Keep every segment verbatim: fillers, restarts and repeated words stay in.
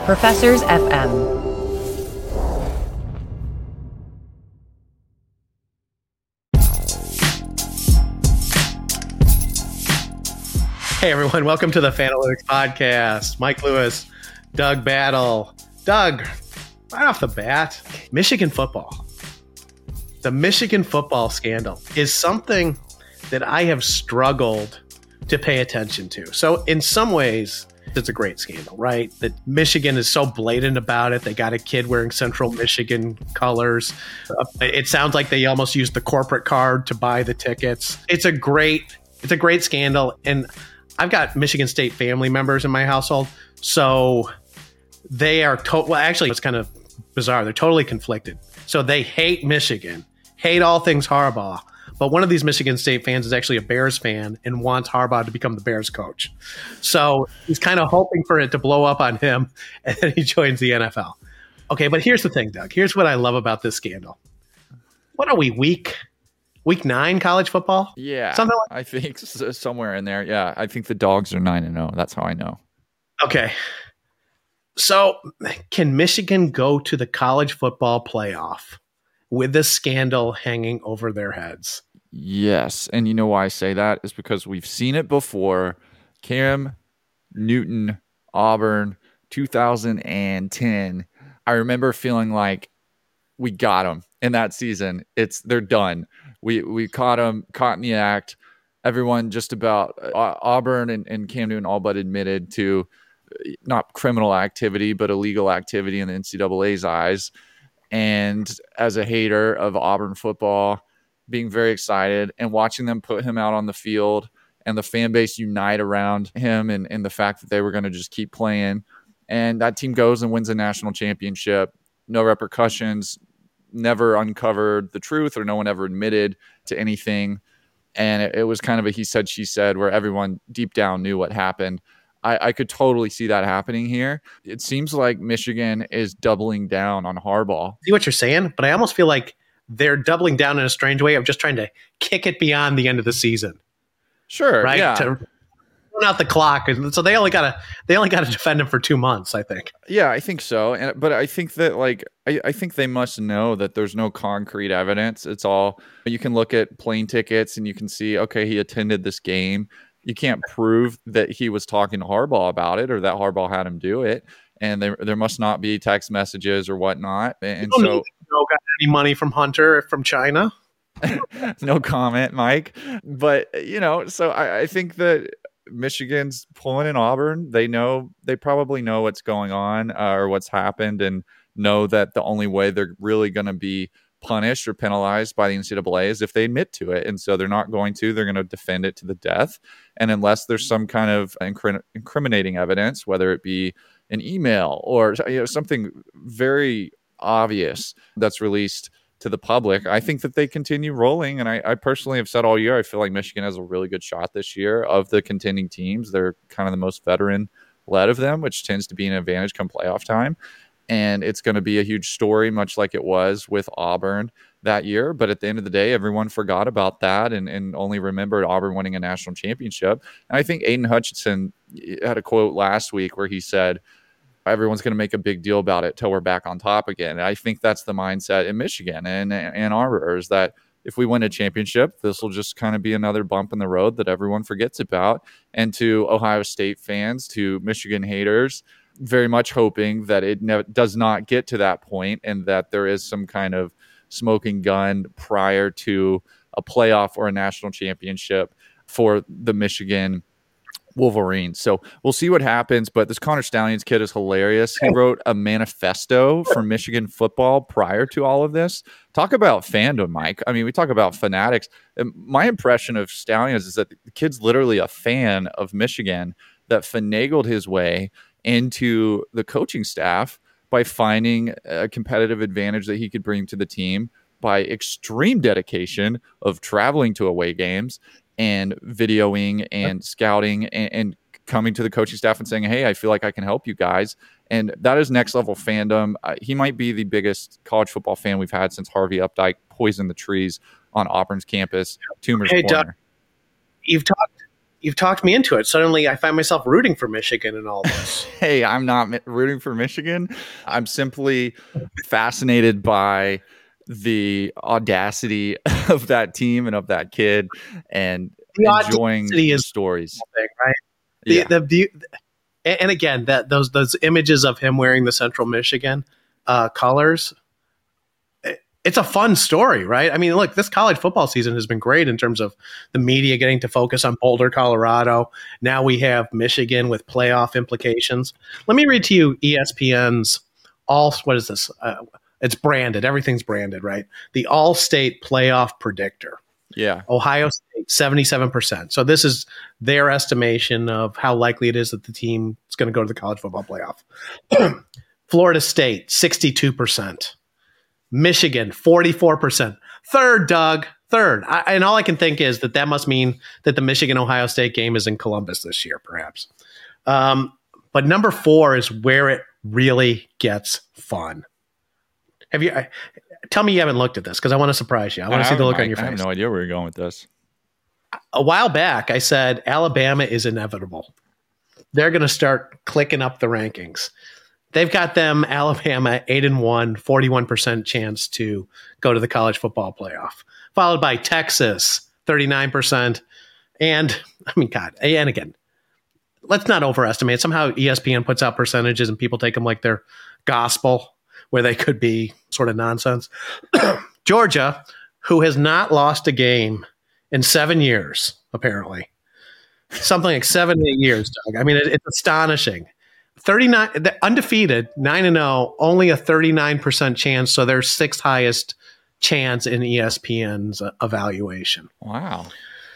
Professors F M. Hey everyone, welcome to the Fanalytics Podcast. Mike Lewis, Doug Battle. Doug, right off the bat, Michigan football. The Michigan football scandal is something that I have struggled to pay attention to. So in some ways, it's a great scandal, right? That Michigan is so blatant about it. They got a kid wearing Central Michigan colors. Uh, it sounds like they almost used the corporate card to buy the tickets. It's a great, it's a great scandal. And I've got Michigan State family members in my household. So they are, to- well, actually, it's kind of bizarre. They're totally conflicted. So they hate Michigan, hate all things Harbaugh. But one of these Michigan State fans is actually a Bears fan and wants Harbaugh to become the Bears coach. So he's kind of hoping for it to blow up on him, and then he joins the N F L. Okay, but here's the thing, Doug. Here's what I love about this scandal. What are we, week week nine college football? Yeah, Something like- I think somewhere in there. Yeah, I think the Dogs are nine and zero. That's how I know. Okay. So can Michigan go to the college football playoff with this scandal hanging over their heads? Yes, and you know why I say that is because we've seen it before. Cam Newton, Auburn, two thousand ten. I remember feeling like we got them in that season. It's they're done. We we caught them, caught in the act. Everyone just about uh, Auburn and, and Cam Newton all but admitted to not criminal activity, but illegal activity in the N C double A's eyes. And as a hater of Auburn football, being very excited and watching them put him out on the field and the fan base unite around him and, and the fact that they were going to just keep playing. And that team goes and wins a national championship. No repercussions, never uncovered the truth, or no one ever admitted to anything. And it, it was kind of a he said, she said, where everyone deep down knew what happened. I, I could totally see that happening here. It seems like Michigan is doubling down on Harbaugh. See what you're saying? But I almost feel like they're doubling down in a strange way of just trying to kick it beyond the end of the season. Sure, right? yeah. To run out the clock, and so they only got to they only got to defend him for two months, I think. Yeah, I think so. And but I think that like I, I think they must know that there's no concrete evidence. It's all you can look at plane tickets and you can see, okay, he attended this game. You can't prove that he was talking to Harbaugh about it or that Harbaugh had him do it. And there there must not be text messages or whatnot. And you don't so need to know, got any money from Hunter from China? No comment, Mike. But you know, so I, I think that Michigan's pulling in Auburn. They know they probably know what's going on uh, or what's happened, and know that the only way they're really going to be punished or penalized by the N C double A is if they admit to it. And so they're not going to. They're going to defend it to the death. And unless there's some kind of incri- incriminating evidence, whether it be an email or you know something very obvious that's released to the public, I think that they continue rolling. And I, I personally have said all year, I feel like Michigan has a really good shot this year of the contending teams. They're kind of the most veteran led of them, which tends to be an advantage come playoff time. And it's going to be a huge story, much like it was with Auburn that year. But at the end of the day, everyone forgot about that and, and only remembered Auburn winning a national championship. And I think Aiden Hutchinson had a quote last week where he said, everyone's going to make a big deal about it till we're back on top again. And I think that's the mindset in Michigan and Ann Arbor, is that if we win a championship, this will just kind of be another bump in the road that everyone forgets about. And to Ohio State fans, to Michigan haters, very much hoping that it ne- does not get to that point and that there is some kind of smoking gun prior to a playoff or a national championship for the Michigan Wolverines. So we'll see what happens, but this Connor Stallions kid is hilarious. He wrote a manifesto for Michigan football prior to all of this. Talk about fandom, Mike. I mean, we talk about fanatics. And my impression of Stallions is that the kid's literally a fan of Michigan that finagled his way into the coaching staff by finding a competitive advantage that he could bring to the team by extreme dedication of traveling to away games and videoing and scouting and, and coming to the coaching staff and saying, hey, I feel like I can help you guys. And that is next level fandom. Uh, he might be the biggest college football fan we've had since Harvey Updike poisoned the trees on Auburn's campus, Toomer's Hey, Corner. Doug, you've talked you've talked me into it. Suddenly, I find myself rooting for Michigan in all this. Hey, I'm not mi- rooting for Michigan. I'm simply fascinated by the audacity of that team and of that kid, and The enjoying audacity the is stories. thing, right? The, Yeah. the view, and again, that those those images of him wearing the Central Michigan uh, colors. it- It's a fun story, right? I mean, look, this college football season has been great in terms of the media getting to focus on Boulder, Colorado. Now we have Michigan with playoff implications. Let me read to you E S P N's all. What is this? Uh, it's branded. Everything's branded, right? The All-State Playoff Predictor. Yeah. Ohio State, seventy-seven percent. So this is their estimation of how likely it is that the team is going to go to the college football playoff. Florida State, sixty-two percent. Michigan, forty-four percent. Third, Doug, third. I, and all I can think is that that must mean that the Michigan-Ohio State game is in Columbus this year, perhaps. Um, but number four is where it really gets fun. Have you... I, Tell me you haven't looked at this because I want to surprise you. I want to see the look on your face. I have no idea where you're going with this. A while back, I said Alabama is inevitable. They're going to start clicking up the rankings. They've got them, Alabama, eight and one, forty-one percent chance to go to the college football playoff, followed by Texas, thirty-nine percent. And, I mean, God, and again, let's not overestimate. Somehow E S P N puts out percentages and people take them like they're gospel, where they could be sort of nonsense. Georgia, who has not lost a game in seven years, apparently. Something like seven, eight years, Doug. I mean, it, it's astonishing. thirty-nine, undefeated, nine and oh, only a thirty-nine percent chance, so their sixth highest chance in E S P N's evaluation. Wow.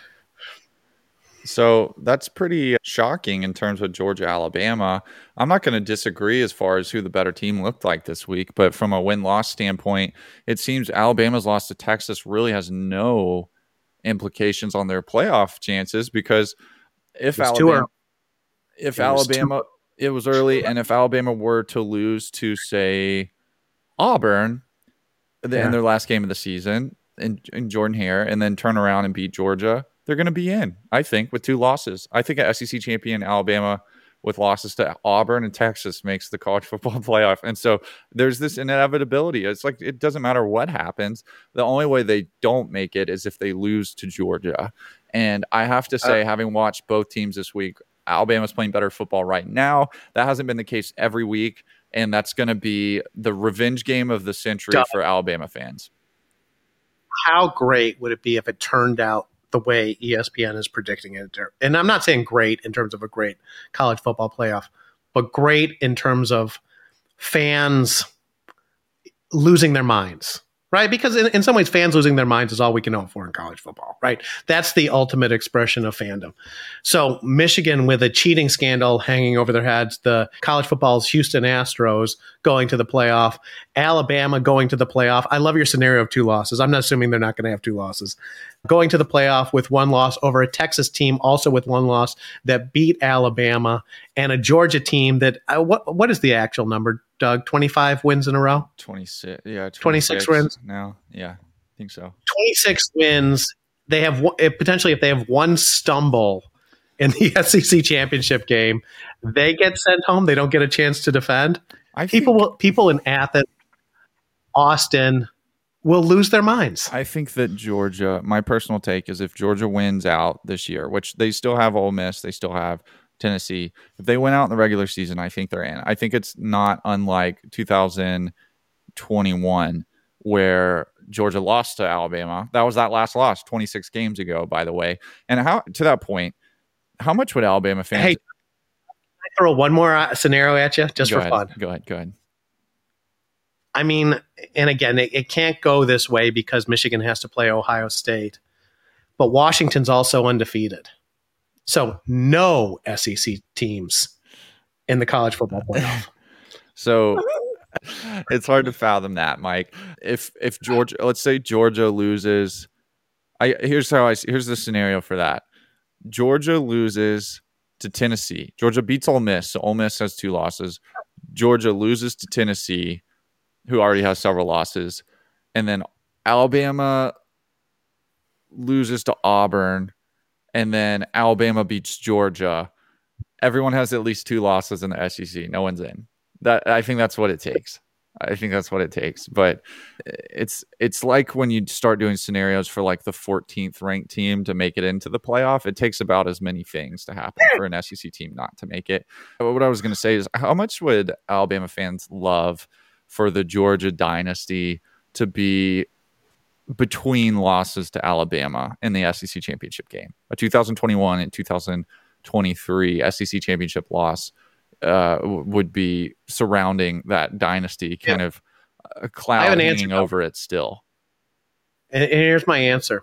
So that's pretty shocking in terms of Georgia, Alabama. I'm not going to disagree as far as who the better team looked like this week, but from a win-loss standpoint, it seems Alabama's loss to Texas really has no implications on their playoff chances because if Alabama, if it was Alabama, it was early, and if Alabama were to lose to, say, Auburn Yeah. in their last game of the season in, in Jordan Hare, and then turn around and beat Georgia, they're going to be in, I think, with two losses. I think an S E C champion Alabama with losses to Auburn and Texas makes the college football playoff. And so there's this inevitability. It's like it doesn't matter what happens. The only way they don't make it is if they lose to Georgia. And I have to say, uh, having watched both teams this week, Alabama's playing better football right now. That hasn't been the case every week. And that's going to be the revenge game of the century Duh. for Alabama fans. How great would it be if it turned out the way E S P N is predicting it? And I'm not saying great in terms of a great college football playoff, but great in terms of fans losing their minds, right? Because in, in some ways, fans losing their minds is all we can hope for in college football, right? That's the ultimate expression of fandom. So Michigan with a cheating scandal hanging over their heads, the college football's Houston Astros going to the playoff, Alabama going to the playoff. I love your scenario of two losses. I'm not assuming they're not going to have two losses. Going to the playoff with one loss over a Texas team also with one loss that beat Alabama, and a Georgia team that, uh, what what is the actual number, Doug? twenty-five wins in a row? twenty-six, yeah. twenty-six wins? No, yeah, I think so. twenty-six wins. They have potentially, if they have one stumble in the S E C championship game, they get sent home. They don't get a chance to defend. I people think, will, people in Athens, Austin, will lose their minds. I think that Georgia, my personal take is if Georgia wins out this year, which they still have Ole Miss, they still have Tennessee. If they win out in the regular season, I think they're in. I think it's not unlike two thousand twenty-one where Georgia lost to Alabama. That was that last loss twenty-six games ago, by the way. And how to that point, how much would Alabama fans... Hey, can I throw one more scenario at you just go for ahead, fun? Go ahead, go ahead. I mean, and again, it, it can't go this way because Michigan has to play Ohio State, but Washington's also undefeated. So no S E C teams in the college football playoff. So it's hard to fathom that, Mike. If if Georgia, let's say Georgia loses, I here's how I here's the scenario for that. Georgia loses to Tennessee. Georgia beats Ole Miss, so Ole Miss has two losses. Georgia loses to Tennessee, who already has several losses, and then Alabama loses to Auburn, and then Alabama beats Georgia, everyone has at least two losses in the S E C. No one's in. That I think that's what it takes. I think that's what it takes. But it's it's like when you start doing scenarios for like the fourteenth ranked team to make it into the playoff, it takes about as many things to happen for an S E C team not to make it. But what I was going to say is, how much would Alabama fans love for the Georgia dynasty to be between losses to Alabama in the S E C championship game? A two thousand twenty-one and two thousand twenty-three S E C championship loss uh, would be surrounding that dynasty, kind yeah. of a cloud hanging over it still. And, and here's my answer.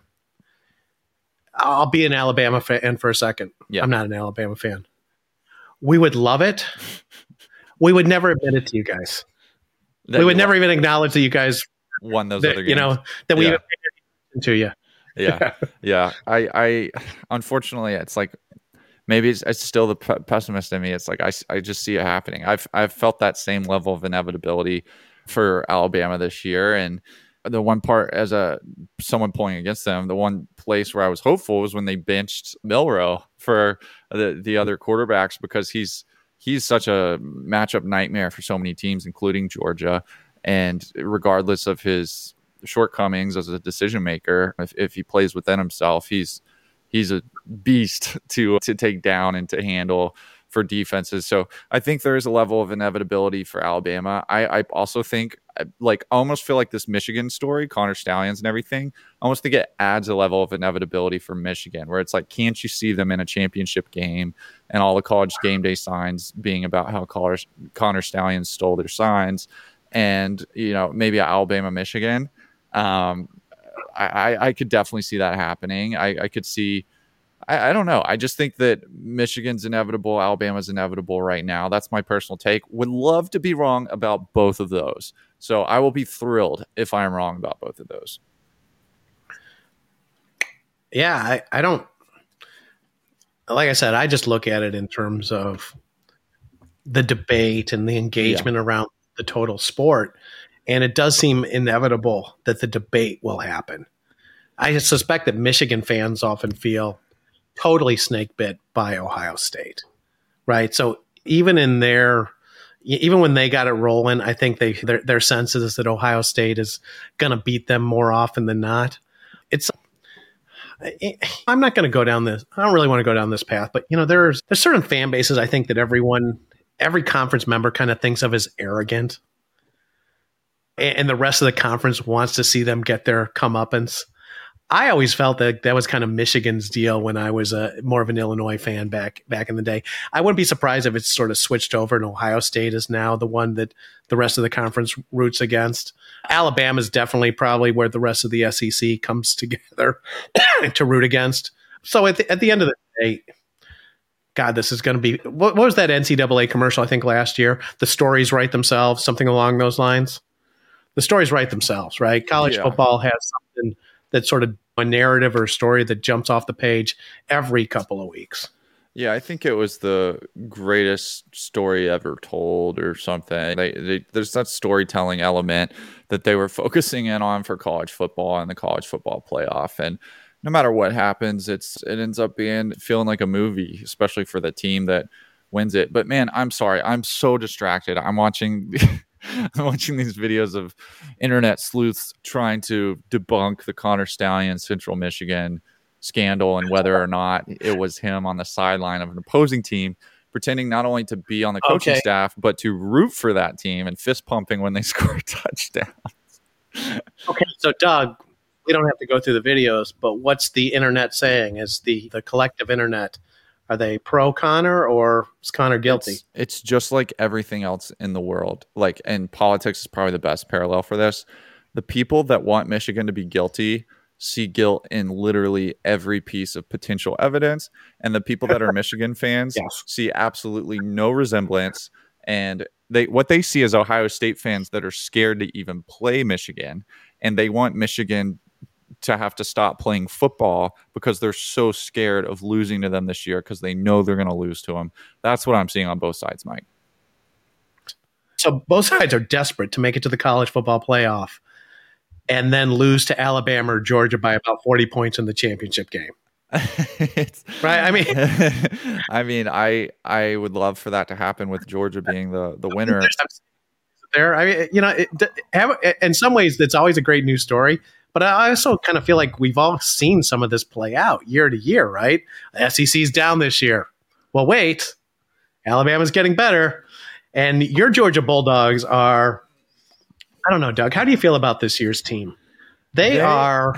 I'll be an Alabama fan for a second. Yeah. I'm not an Alabama fan. We would love it. We would never admit it to you guys. That we would never won. even acknowledge that you guys won those that, other games. You know, that we yeah. even paid attention to you. Yeah. Yeah. I, I, unfortunately, it's like, maybe it's, it's still the p- pessimist in me. It's like, I, I just see it happening. I've, I've felt that same level of inevitability for Alabama this year. And the one part, as a someone pulling against them, the one place where I was hopeful was when they benched Milroe for the, the other quarterbacks, because he's, he's such a matchup nightmare for so many teams, including Georgia. And regardless of his shortcomings as a decision maker, if, if he plays within himself, he's, he's a beast to to take down and to handle for defenses. So I think there is a level of inevitability for Alabama. I, I also think, like, I almost feel like this Michigan story, Connor Stallions and everything, I almost think it adds a level of inevitability for Michigan, where it's like, can't you see them in a championship game and all the College game day signs being about how Connor, Connor Stallions stole their signs, and, you know, maybe Alabama, Michigan. Um, I, I could definitely see that happening. I, I could see, I, I don't know. I just think that Michigan's inevitable, Alabama's inevitable right now. That's my personal take. Would love to be wrong about both of those. So I will be thrilled if I'm wrong about both of those. Yeah, I, I don't, like I said, I just look at it in terms of the debate and the engagement yeah. around the total sport. And it does seem inevitable that the debate will happen. I suspect that Michigan fans often feel totally snake bit by Ohio State, right? So even in their, even when they got it rolling, I think they their, their sense is that Ohio State is going to beat them more often than not. It's, I'm not going to go down this. I don't really want to go down this path, but you know, there's there's certain fan bases I think that everyone, every conference member kind of thinks of as arrogant. And the rest of the conference wants to see them get their comeuppance. I always felt that that was kind of Michigan's deal when I was a, more of an Illinois fan back back in the day. I wouldn't be surprised if it's sort of switched over and Ohio State is now the one that the rest of the conference roots against. Alabama is definitely probably where the rest of the S E C comes together to root against. So at the, at the end of the day, God, this is going to be – what was that N C double A commercial I think last year? The stories write themselves, something along those lines. The stories write themselves, right? College yeah. football has something that's sort of a narrative or a story that jumps off the page every couple of weeks. Yeah, I think it was the greatest story ever told or something. They, they, there's that storytelling element that they were focusing in on for college football and the college football playoff. And no matter what happens, it's it ends up being feeling like a movie, especially for the team that wins it. But man, I'm sorry. I'm so distracted. I'm watching... I'm watching these videos of internet sleuths trying to debunk the Connor Stallions Central Michigan scandal and whether or not it was him on the sideline of an opposing team, pretending not only to be on the coaching okay. staff, but to root for that team and fist pumping when they score touchdowns. Okay, so Doug, we don't have to go through the videos, but what's the internet saying? Is the, the collective internet, are they pro Connor or is Connor guilty? It's, it's just like everything else in the world. Like, and politics is probably the best parallel for this. The people that want Michigan to be guilty see guilt in literally every piece of potential evidence. And the people that are Michigan fans yes. see absolutely no resemblance. And they what they see is Ohio State fans that are scared to even play Michigan. And they want Michigan to have to stop playing football because they're so scared of losing to them this year because they know they're going to lose to them. That's what I'm seeing on both sides, Mike. So both sides are desperate to make it to the college football playoff and then lose to Alabama or Georgia by about forty points in the championship game. it's, right? I mean, I mean, I I would love for that to happen with Georgia being the the winner. There, I mean, you know, it, have, in some ways, it's always a great news story. But I also kind of feel like we've all seen some of this play out year to year, right? The S E C's down this year. Well, wait, Alabama's getting better, and your Georgia Bulldogs are. I don't know, Doug. How do you feel about this year's team? They, they are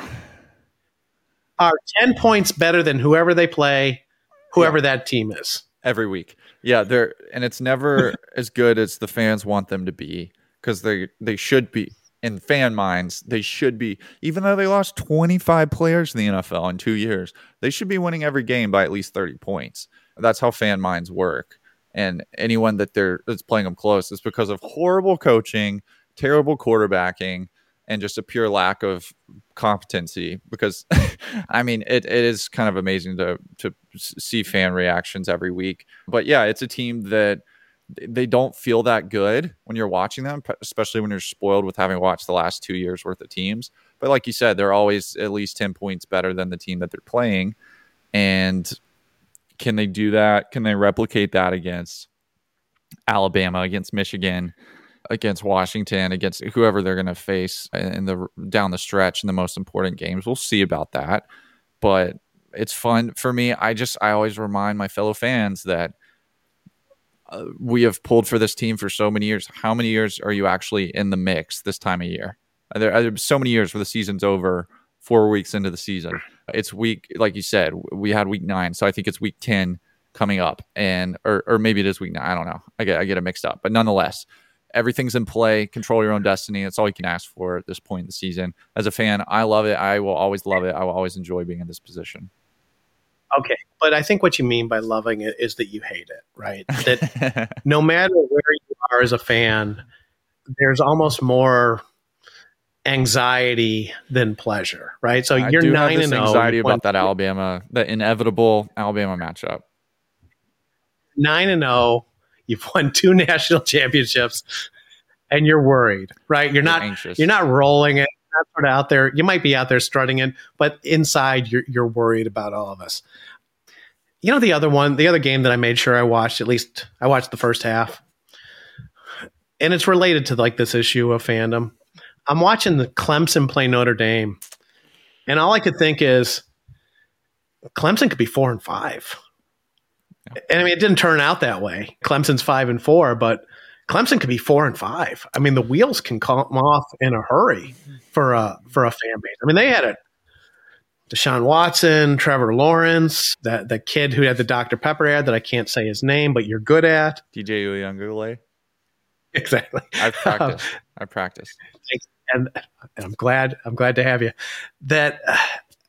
are ten points better than whoever they play, whoever yeah. that team is. Every week. Yeah, they're and it's never as good as the fans want them to be, because they they should be. In fan minds, they should be, even though they lost twenty-five players in the N F L in two years, they should be winning every game by at least thirty points. That's how fan minds work. And anyone that they're that's playing them close is because of horrible coaching, terrible quarterbacking, and just a pure lack of competency. Because, I mean, it, it is kind of amazing to to see fan reactions every week. But yeah, it's a team that they don't feel that good when you're watching them, especially when you're spoiled with having watched the last two years worth of teams. But like you said, they're always at least ten points better than the team that they're playing. And can they do that? Can they replicate that against Alabama, against Michigan, against Washington, against whoever they're going to face in the down the stretch in the most important games? We'll see about that. But it's fun for me. I just, I always remind my fellow fans that Uh, we have pulled for this team for so many years. How many years are you actually in the mix this time of year? Are there, are there so many years where the season's over four weeks into the season? It's week, like you said, we had week nine. So I think it's week ten coming up, and or or maybe it is week nine. I don't know. I get I get it mixed up. But nonetheless, everything's in play. Control your own destiny. That's all you can ask for at this point in the season. As a fan, I love it. I will always love it. I will always enjoy being in this position. Okay, but I think what you mean by loving it is that you hate it, right? That no matter where you are as a fan, there's almost more anxiety than pleasure, right? So I you're do nine have this and anxiety zero about that Alabama, the inevitable Alabama matchup. Nine and zero, you've won two national championships, and you're worried, right? You're, you're not anxious. You're not rolling it. Not sort of out there. You might be out there strutting it, but inside you're you're worried about all of us. You know, the other one, the other game that I made sure I watched, at least I watched the first half, and it's related to like this issue of fandom. I'm watching the Clemson play Notre Dame, and all I could think is Clemson could be four and five. Yeah. And I mean, it didn't turn out that way. Clemson's five and four, but Clemson could be four and five. I mean, the wheels can come off in a hurry for a for a fan base. I mean, they had a Deshaun Watson, Trevor Lawrence, that the kid who had the Doctor Pepper ad that I can't say his name, but you're good at. D J Uyunglele. Exactly. I've practiced. Um, I've practiced. And, and I'm glad. I'm glad to have you. That uh,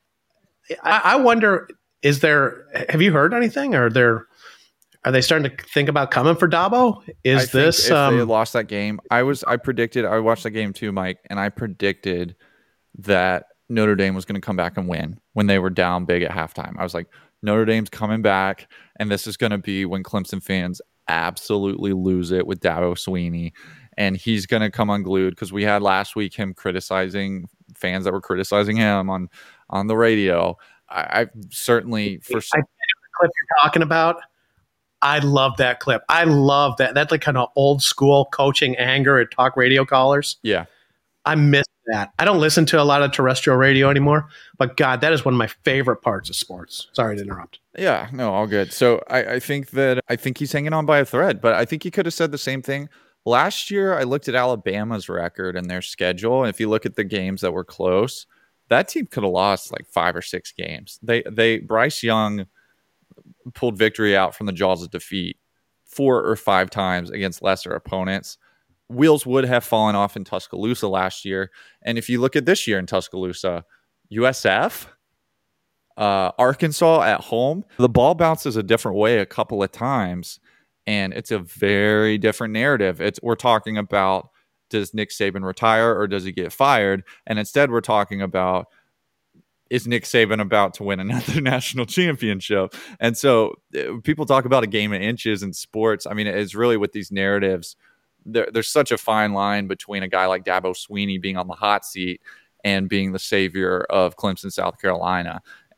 I, I wonder. Is there? Have you heard anything? Or there? Are they starting to think about coming for Dabo? Is I this think if um, they lost that game? I was I predicted I watched that game too, Mike, and I predicted that Notre Dame was going to come back and win when they were down big at halftime. I was like, Notre Dame's coming back, and this is going to be when Clemson fans absolutely lose it with Dabo Swinney, and he's going to come unglued, because we had last week him criticizing fans that were criticizing him on on the radio. I, I certainly for I think the clip you're talking about. I love that clip. I love that. That's like kind of old school coaching anger at talk radio callers. Yeah. I miss that. I don't listen to a lot of terrestrial radio anymore, but God, that is one of my favorite parts of sports. Sorry to interrupt. Yeah, no, all good. So I, I think that I think he's hanging on by a thread, but I think he could have said the same thing. Last year, I looked at Alabama's record and their schedule, and if you look at the games that were close, that team could have lost like five or six games. They they Bryce Young pulled victory out from the jaws of defeat four or five times against lesser opponents. Wheels would have fallen off in Tuscaloosa last year. And if you look at this year in Tuscaloosa, U S F, uh, Arkansas at home, the ball bounces a different way a couple of times. And it's a very different narrative. It's we're talking about, does Nick Saban retire or does he get fired? And instead we're talking about, is Nick Saban about to win another national championship? And so people talk about a game of inches in sports. I mean, it's really with these narratives, there, there's such a fine line between a guy like Dabo Swinney being on the hot seat and being the savior of Clemson, South Carolina.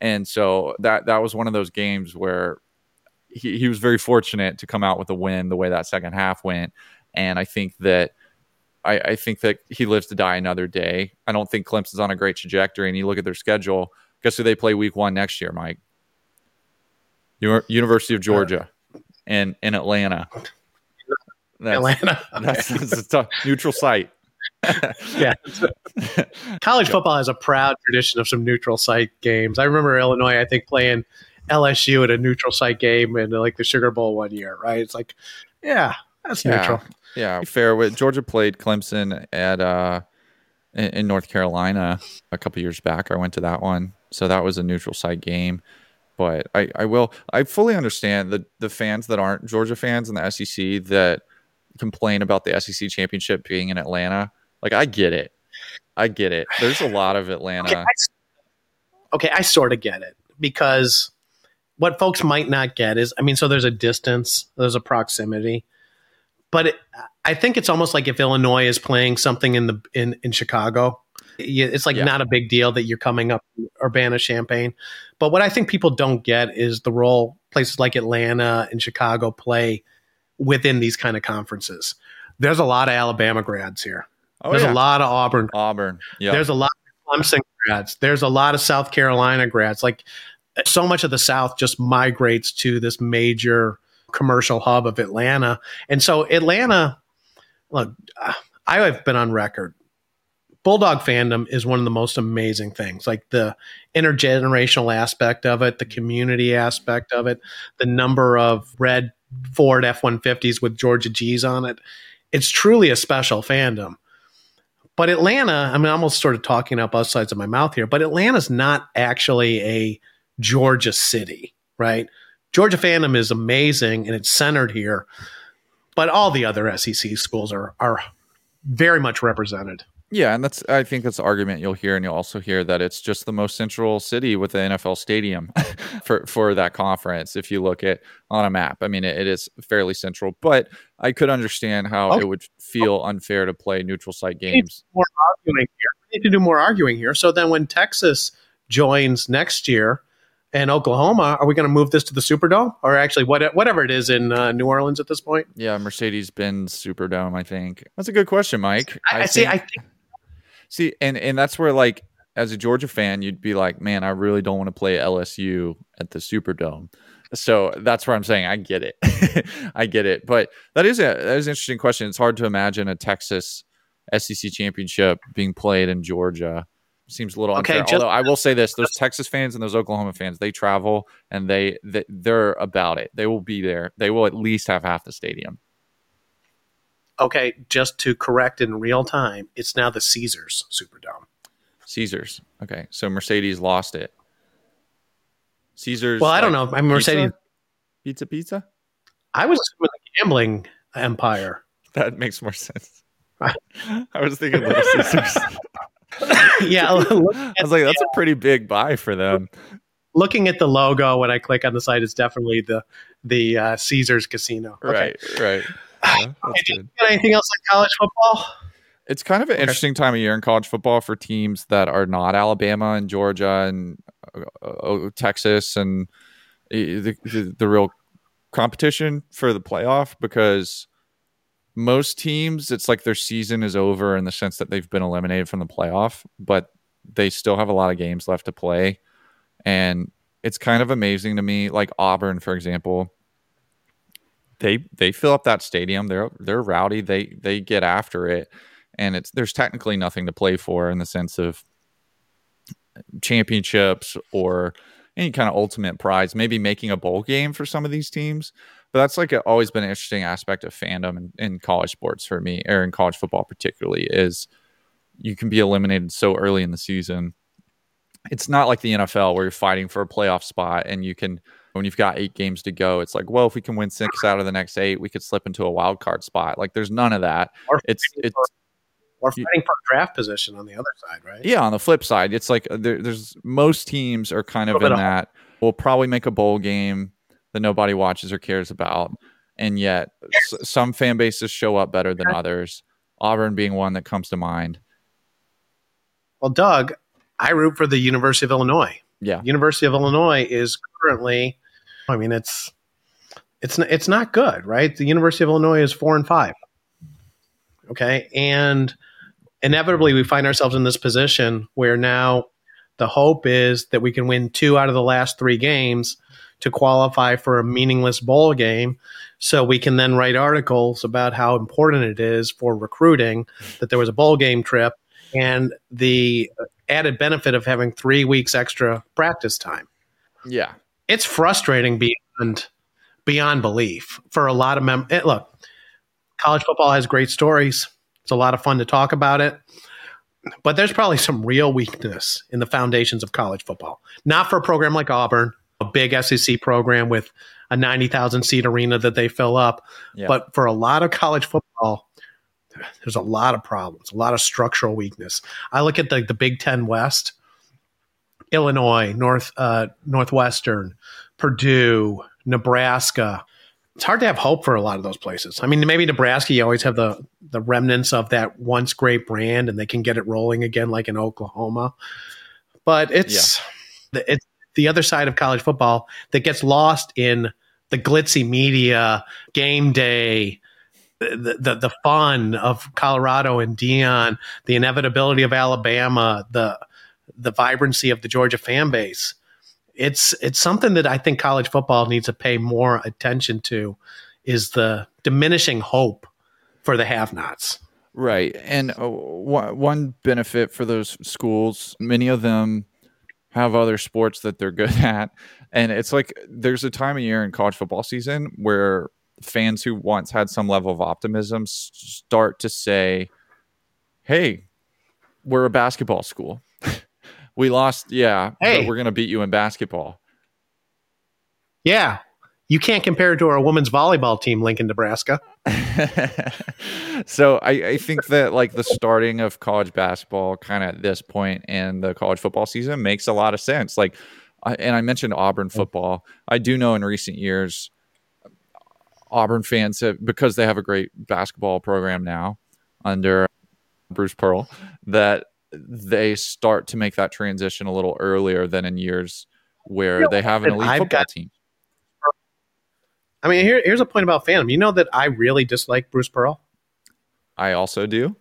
And so that that was one of those games where he, he was very fortunate to come out with a win the way that second half went. And I think that I, I think that he lives to die another day. I don't think Clemson's on a great trajectory. And you look at their schedule, guess who they play week one next year, Mike? U- University of Georgia and in Atlanta. That's, Atlanta. Okay. That's, that's a tough neutral site. Yeah. College football has a proud tradition of some neutral site games. I remember Illinois, I think, playing L S U at a neutral site game in like the Sugar Bowl one year, right? It's like, yeah, that's yeah. neutral. Yeah, fair. Georgia played Clemson at uh, in, in North Carolina a couple years back. I went to that one, so that was a neutral site game. But I, I will. I fully understand the the fans that aren't Georgia fans in the S E C that complain about the S E C championship being in Atlanta. Like, I get it. I get it. There's a lot of Atlanta. Okay, I, okay, I sort of get it, because what folks might not get is, I mean, so there's a distance, there's a proximity. But it, I think it's almost like if Illinois is playing something in the in, in Chicago, it's like yeah. not a big deal that you're coming up Urbana-Champaign. But what I think people don't get is the role places like Atlanta and Chicago play within these kind of conferences. There's a lot of Alabama grads here. Oh, There's yeah. a lot of Auburn. Auburn. Yeah. There's a lot of Clemson grads. There's a lot of South Carolina grads. Like, so much of the South just migrates to this major commercial hub of Atlanta. And so Atlanta, look, I have been on record. Bulldog fandom is one of the most amazing things, like the intergenerational aspect of it, the community aspect of it, the number of red Ford F one fifties with Georgia G's on it. It's truly a special fandom. But Atlanta, I mean, I'm almost sort of talking out both sides of my mouth here, but Atlanta's not actually a Georgia city, right? Georgia fandom is amazing and it's centered here, but all the other S E C schools are are very much represented. Yeah, and that's I think that's the argument you'll hear, and you'll also hear that it's just the most central city with the N F L stadium for for that conference. If you look at on a map, I mean, it, it is fairly central, but I could understand how okay. it would feel unfair to play neutral site games. We need, more arguing here. we need to do more arguing here. So then, when Texas joins next year, and Oklahoma, are we going to move this to the Superdome, or actually what, whatever it is in uh, New Orleans at this point? Yeah, Mercedes-Benz Superdome, I think. That's a good question, Mike. I, I see. Think, I think. See, and, and that's where, like, as a Georgia fan, you'd be like, man, I really don't want to play L S U at the Superdome. So that's where I'm saying I get it. I get it. But that is a that is an interesting question. It's hard to imagine a Texas S E C championship being played in Georgia. Seems a little unfair. Okay, just, Although I will say this, those Texas fans and those Oklahoma fans, they travel and they, they, they're about it. They will be there. They will at least have half the stadium. Okay, just to correct in real time, it's now the Caesars Superdome. Caesars. Okay, so Mercedes lost it. Caesars. Well, I don't know. I'm Mercedes. Pizza, pizza? I was with a gambling empire. That makes more sense. I was thinking Little Caesars. Yeah, I was like, that's a pretty big buy for them. Looking at the logo when I click on the site, it's definitely the the uh, Caesars Casino. Okay. Right, right. Yeah, that's good. Got anything else like college football? It's kind of an okay. interesting time of year in college football for teams that are not Alabama and Georgia and uh, Texas and the, the the real competition for the playoff, because most teams, it's like their season is over in the sense that they've been eliminated from the playoff, but they still have a lot of games left to play. And it's kind of amazing to me, like Auburn, for example, they they fill up that stadium. They're they're rowdy. They they get after it. And it's there's technically nothing to play for in the sense of championships or any kind of ultimate prize, maybe making a bowl game for some of these teams. But that's like a, always been an interesting aspect of fandom in, in college sports for me, or in college football particularly, is you can be eliminated so early in the season. It's not like the N F L where you're fighting for a playoff spot and you can, when you've got eight games to go, it's like, well, if we can win six out of the next eight, we could slip into a wild card spot. Like there's none of that. Or it's it's or fighting you, for a draft position on the other side, right? Yeah, on the flip side, it's like there, there's most teams are kind of in that. We'll probably make a bowl game that nobody watches or cares about, and yet s- some fan bases show up better than others. Auburn being one that comes to mind. Well, Doug, I root for the University of Illinois. Yeah. University of Illinois is currently, I mean, it's it's it's not good, right? The University of Illinois is four and five. Okay, and inevitably we find ourselves in this position where now the hope is that we can win two out of the last three games to qualify for a meaningless bowl game, so we can then write articles about how important it is for recruiting that there was a bowl game trip and the added benefit of having three weeks extra practice time. Yeah. It's frustrating beyond beyond belief for a lot of mem- it, look, college football has great stories. It's a lot of fun to talk about it. But there's probably some real weakness in the foundations of college football. Not for a program like Auburn, a big S E C program with a ninety thousand seat arena that they fill up. Yeah. But for a lot of college football, there's a lot of problems, a lot of structural weakness. I look at the, the Big Ten West, Illinois, North uh, Northwestern, Purdue, Nebraska. It's hard to have hope for a lot of those places. I mean, maybe Nebraska, you always have the, the remnants of that once great brand and they can get it rolling again like in Oklahoma. But it's, yeah. it's the other side of college football that gets lost in the glitzy media, game day, the, the, the fun of Colorado and Deion, the inevitability of Alabama, the the vibrancy of the Georgia fan base. It's it's something that I think college football needs to pay more attention to, is the diminishing hope for the have-nots. Right. And uh, w- one benefit for those schools, many of them have other sports that they're good at. And it's like there's a time of year in college football season where fans who once had some level of optimism start to say, hey, we're a basketball school. We lost, yeah, hey. but we're going to beat you in basketball. Yeah. You can't compare it to our women's volleyball team, Lincoln, Nebraska. So I, I think that like the starting of college basketball kind of at this point in the college football season makes a lot of sense. Like, I, and I mentioned Auburn football. I do know in recent years, Auburn fans have, because they have a great basketball program now under Bruce Pearl, that they start to make that transition a little earlier than in years where you know, they have an elite I've football got, team. I mean, here, here's a point about fandom. You know that I really dislike Bruce Pearl? I also do.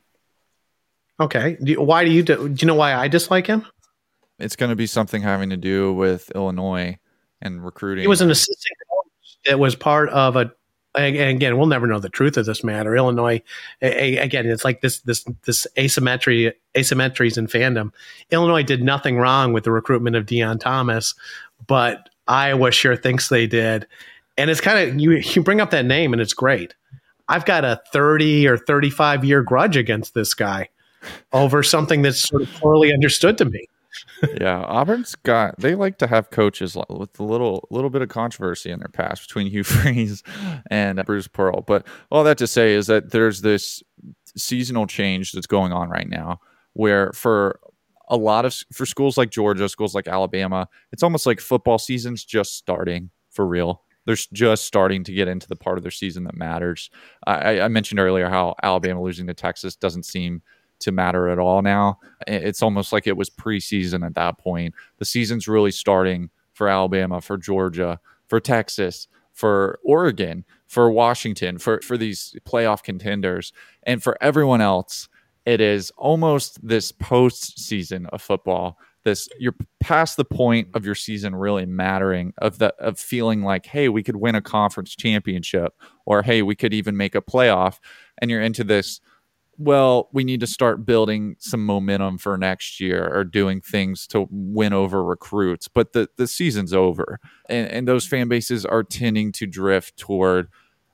Okay. Do you, why do you do, do you know why I dislike him? It's going to be something having to do with Illinois and recruiting. He was an assistant coach that was part of a, and again, we'll never know the truth of this matter. Illinois, again, it's like this this this asymmetry, asymmetries in fandom. Illinois did nothing wrong with the recruitment of Deion Thomas, but Iowa sure thinks they did. And it's kind of, you, you bring up that name and it's great. I've got a thirty or thirty-five year grudge against this guy over something that's sort of poorly understood to me. Yeah, Auburn's got, they like to have coaches with a little little bit of controversy in their past between Hugh Freeze and Bruce Pearl. But all that to say is that there's this seasonal change that's going on right now where for a lot of, for schools like Georgia, schools like Alabama, it's almost like football season's just starting for real. They're just starting to get into the part of their season that matters. I, I mentioned earlier how Alabama losing to Texas doesn't seem to matter at all now. It's almost like it was preseason at that point. The season's really starting for Alabama, for Georgia, for Texas, for Oregon, for Washington, for, for these playoff contenders. And for everyone else, it is almost this postseason of football. This, you're past the point of your season really mattering, of the of feeling like, hey, we could win a conference championship, or hey, we could even make a playoff. And you're into this, well, we need to start building some momentum for next year or doing things to win over recruits. But the, the season's over. And, and those fan bases are tending to drift toward,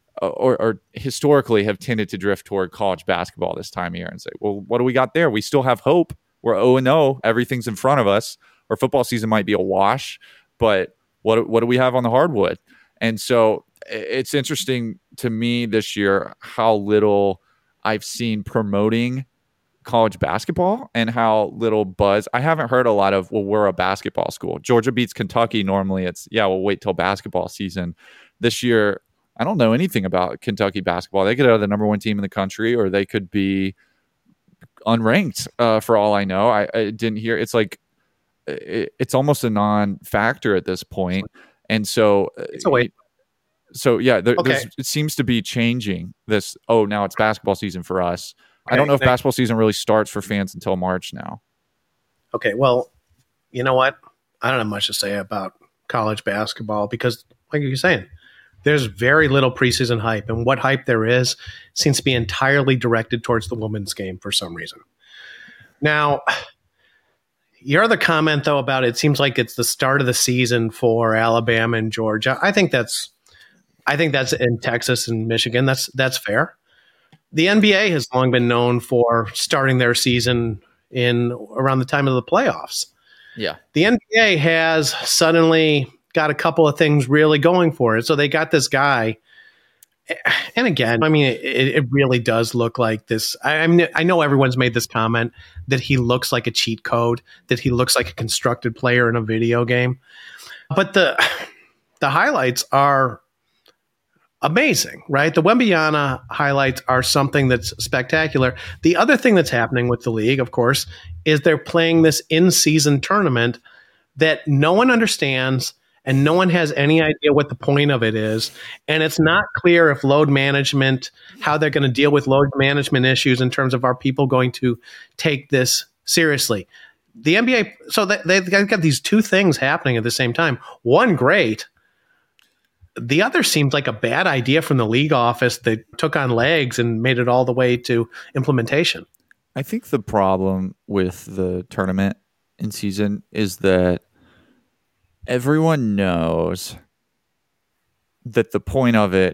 or, or historically have tended to drift toward college basketball this time of year and say, well, what do we got there? We still have hope. We're oh and oh. Everything's in front of us. Our football season might be a wash, but what what do we have on the hardwood? And so it's interesting to me this year how little I've seen promoting college basketball and how little buzz. I haven't heard a lot of, well, we're a basketball school. Georgia beats Kentucky. Normally it's, yeah, we'll wait till basketball season. This year, I don't know anything about Kentucky basketball. They could have the number one team in the country, or they could be unranked uh, for all I know. I, I didn't hear. It's like it, it's almost a non-factor at this point. And so, It's a wait. So yeah, there, Okay. it seems to be changing this. Oh, now it's basketball season for us. Okay, I don't know if next. basketball season really starts for fans until March now. Okay, well, you know what? I don't have much to say about college basketball because, like you're saying, there's very little preseason hype, and what hype there is seems to be entirely directed towards the women's game for some reason. Now, your other comment, though, about it seems like it's the start of the season for Alabama and Georgia. I think that's, I think that's in Texas and Michigan. That's that's fair. The N B A has long been known for starting their season in around the time of the playoffs. Yeah, the N B A has suddenly got a couple of things really going for it. So they got this guy. And again, I mean, it, it really does look like this. I, I mean, I know everyone's made this comment that he looks like a cheat code, that he looks like a constructed player in a video game. But the the highlights are amazing, right? The Wembanyama highlights are something that's spectacular. The other thing that's happening with the league, of course, is they're playing this in-season tournament that no one understands and no one has any idea what the point of it is. And it's not clear if load management, how they're going to deal with load management issues in terms of are people going to take this seriously. The N B A, so they, they've got these two things happening at the same time. One, great. The other seems like a bad idea from the league office that took on legs and made it all the way to implementation. I think the problem with the tournament in season is that everyone knows that the point of it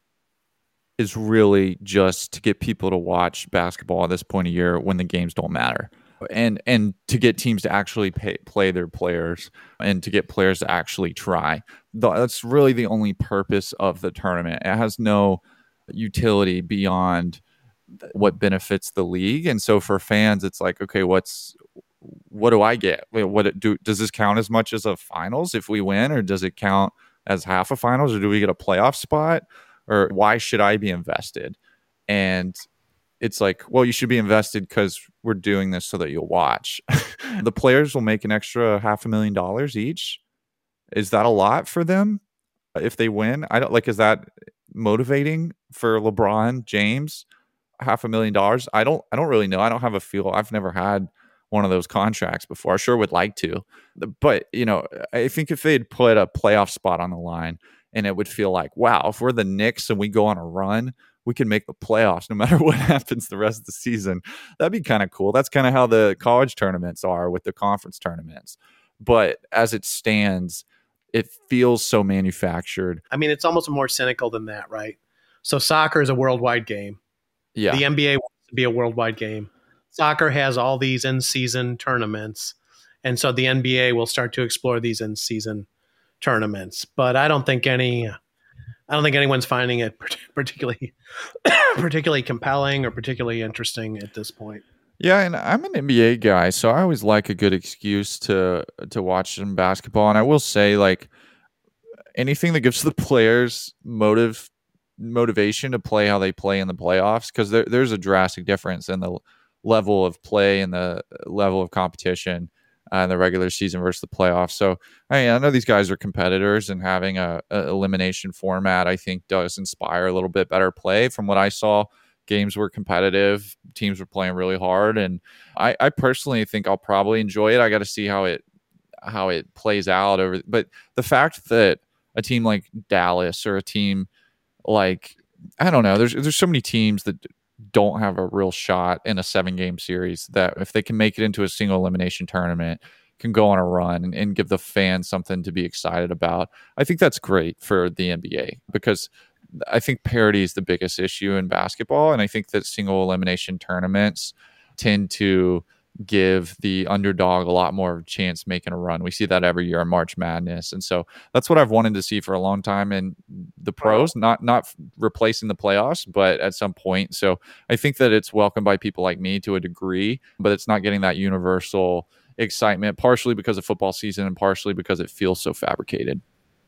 is really just to get people to watch basketball at this point of year when the games don't matter. And and to get teams to actually pay, play their players and to get players to actually try. That's really the only purpose of the tournament. It has no utility beyond what benefits the league. And so for fans, it's like, okay, what's what do I get? What it do? Does this count as much as a finals if we win, or does it count as half a finals, or do we get a playoff spot, or why should I be invested? And it's like, well, you should be invested because we're doing this so that you'll watch. The players will make an extra half a million dollars each. Is that a lot for them if they win? I don't like, is that motivating for LeBron James? Half a million dollars? I don't, I don't really know. I don't have a feel. I've never had one of those contracts before. I sure would like to, but you know, I think if they'd put a playoff spot on the line and it would feel like, wow, if we're the Knicks and we go on a run, we can make the playoffs no matter what happens the rest of the season. That'd be kind of cool. That's kind of how the college tournaments are with the conference tournaments. But as it stands, it feels so manufactured. I mean, it's almost more cynical than that, right? So soccer is a worldwide game. Yeah. The N B A wants to be a worldwide game. Soccer has all these in-season tournaments. And so the N B A will start to explore these in-season tournaments. But I don't think any... I don't think anyone's finding it particularly particularly compelling or particularly interesting at this point. Yeah, and I'm an N B A guy, so I always like a good excuse to to watch some basketball. And I will say, like, anything that gives the players motive motivation to play how they play in the playoffs, because there, there's a drastic difference in the level of play and the level of competition Uh, in the regular season versus the playoffs. So I, mean, I know these guys are competitors, and having a, a elimination format, I think, does inspire a little bit better play. From what I saw, games were competitive, teams were playing really hard, and I, I personally think I'll probably enjoy it. I got to see how it how it plays out over. But the fact that a team like Dallas or a team like, I don't know, there's there's so many teams that don't have a real shot in a seven game series that if they can make it into a single elimination tournament, can go on a run and, and give the fans something to be excited about. I think that's great for the N B A, because I think parity is the biggest issue in basketball. And I think that single elimination tournaments tend to give the underdog a lot more chance making a run. We see that every year in March Madness. And so that's what I've wanted to see for a long time in the pros, not not replacing the playoffs, but at some point. So I think that it's welcomed by people like me to a degree, but it's not getting that universal excitement, partially because of football season and partially because it feels so fabricated.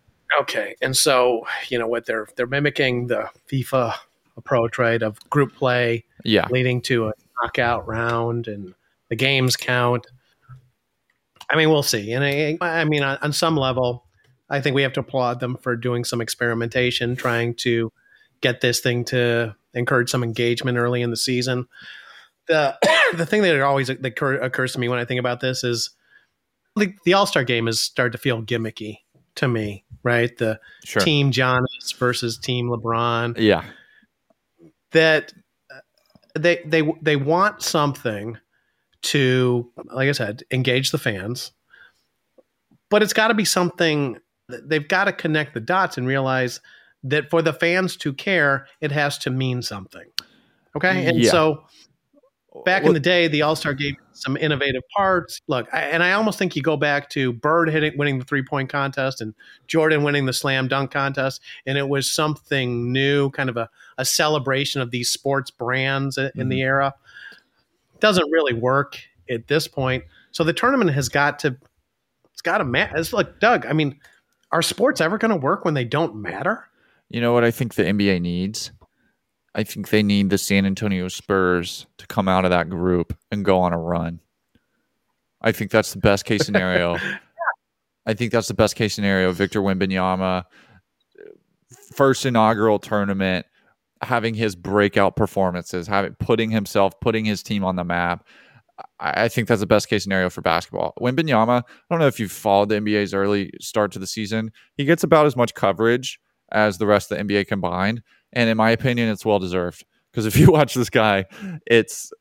Okay. And so, you know what, they're they're mimicking the FIFA approach, right, of group play, yeah, leading to a knockout round, and the games count. I mean, we'll see. And I, I mean, on, on some level, I think we have to applaud them for doing some experimentation, trying to get this thing to encourage some engagement early in the season. The the thing that always that occurs to me when I think about this is the, the All-Star game has started to feel gimmicky to me, right? The Sure. team Giannis versus team LeBron. Yeah. That they they they want something to, like I said, engage the fans, but it's got to be something. They've got to connect the dots and realize that for the fans to care, it has to mean something. Okay, and Yeah. so back Well- in the day, the All-Star gave some innovative parts. Look, I, and I almost think you go back to Bird hitting, winning the three-point contest and Jordan winning the slam dunk contest, and it was something new, kind of a, a celebration of these sports brands in Mhm. the era. Doesn't really work at this point. So the tournament has got to, it's got to matter. It's like, Doug, I mean, are sports ever going to work when they don't matter? You know what I think the N B A needs? I think they need the San Antonio Spurs to come out of that group and go on a run. I think that's the best case scenario. I think that's the best case scenario. Victor Wembanyama, first inaugural tournament, having his breakout performances, having putting himself, putting his team on the map. I, I think that's the best case scenario for basketball. Wembanyama, I don't know if you've followed the N B A's early start to the season. He gets about as much coverage as the rest of the N B A combined. And in my opinion, it's well deserved. Because if you watch this guy, it's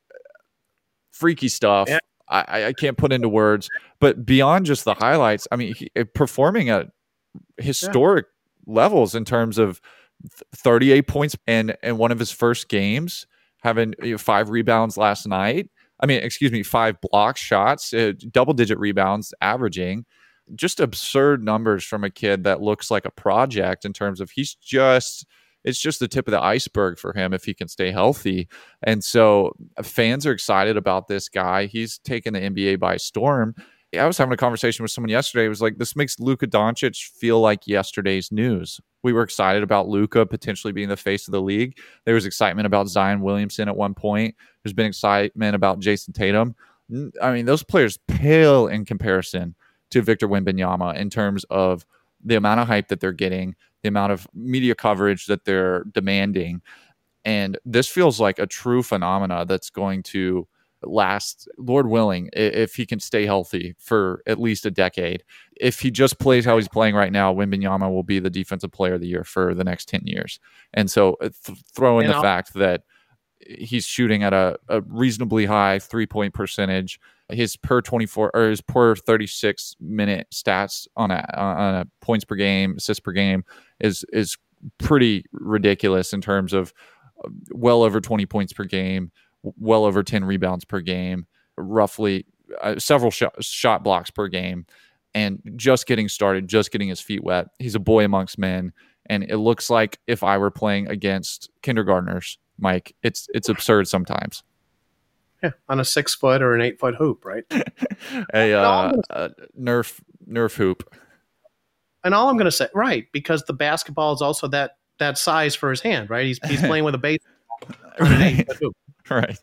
freaky stuff. Yeah. I, I can't put into words. But beyond just the highlights, I mean, he, performing at historic yeah. levels in terms of thirty-eight points and and one of his first games, having you know, five rebounds last night. I mean, excuse me, five block shots, uh, double-digit rebounds, averaging. Just absurd numbers from a kid that looks like a project in terms of he's just it's just the tip of the iceberg for him if he can stay healthy. And so fans are excited about this guy. He's taken the N B A by storm. I was having a conversation with someone yesterday. It was like, this makes Luka Doncic feel like yesterday's news. We were excited about Luka potentially being the face of the league. There was excitement about Zion Williamson at one point. There's been excitement about Jason Tatum. I mean, those players pale in comparison to Victor Wembanyama in terms of the amount of hype that they're getting, the amount of media coverage that they're demanding. And this feels like a true phenomena that's going to last, Lord willing, if he can stay healthy for at least a decade. If he just plays how he's playing right now, Wembanyama will be the defensive player of the year for the next ten years. And so th- throw in and the I'll- fact that he's shooting at a, a reasonably high three-point percentage. His per twenty-four or his per thirty-six minute stats on a on a points per game, assists per game is is pretty ridiculous in terms of well over twenty points per game, well over ten rebounds per game, roughly uh, several sh- shot blocks per game, and just getting started, just getting his feet wet. He's a boy amongst men, and it looks like if I were playing against kindergartners, Mike, it's it's absurd sometimes. Yeah, on a six foot or an eight foot hoop, right? a, uh, a Nerf Nerf hoop. And all I'm going to say, right, because the basketball is also that that size for his hand, right? He's he's playing with a baseball on an eight foot hoop. Right.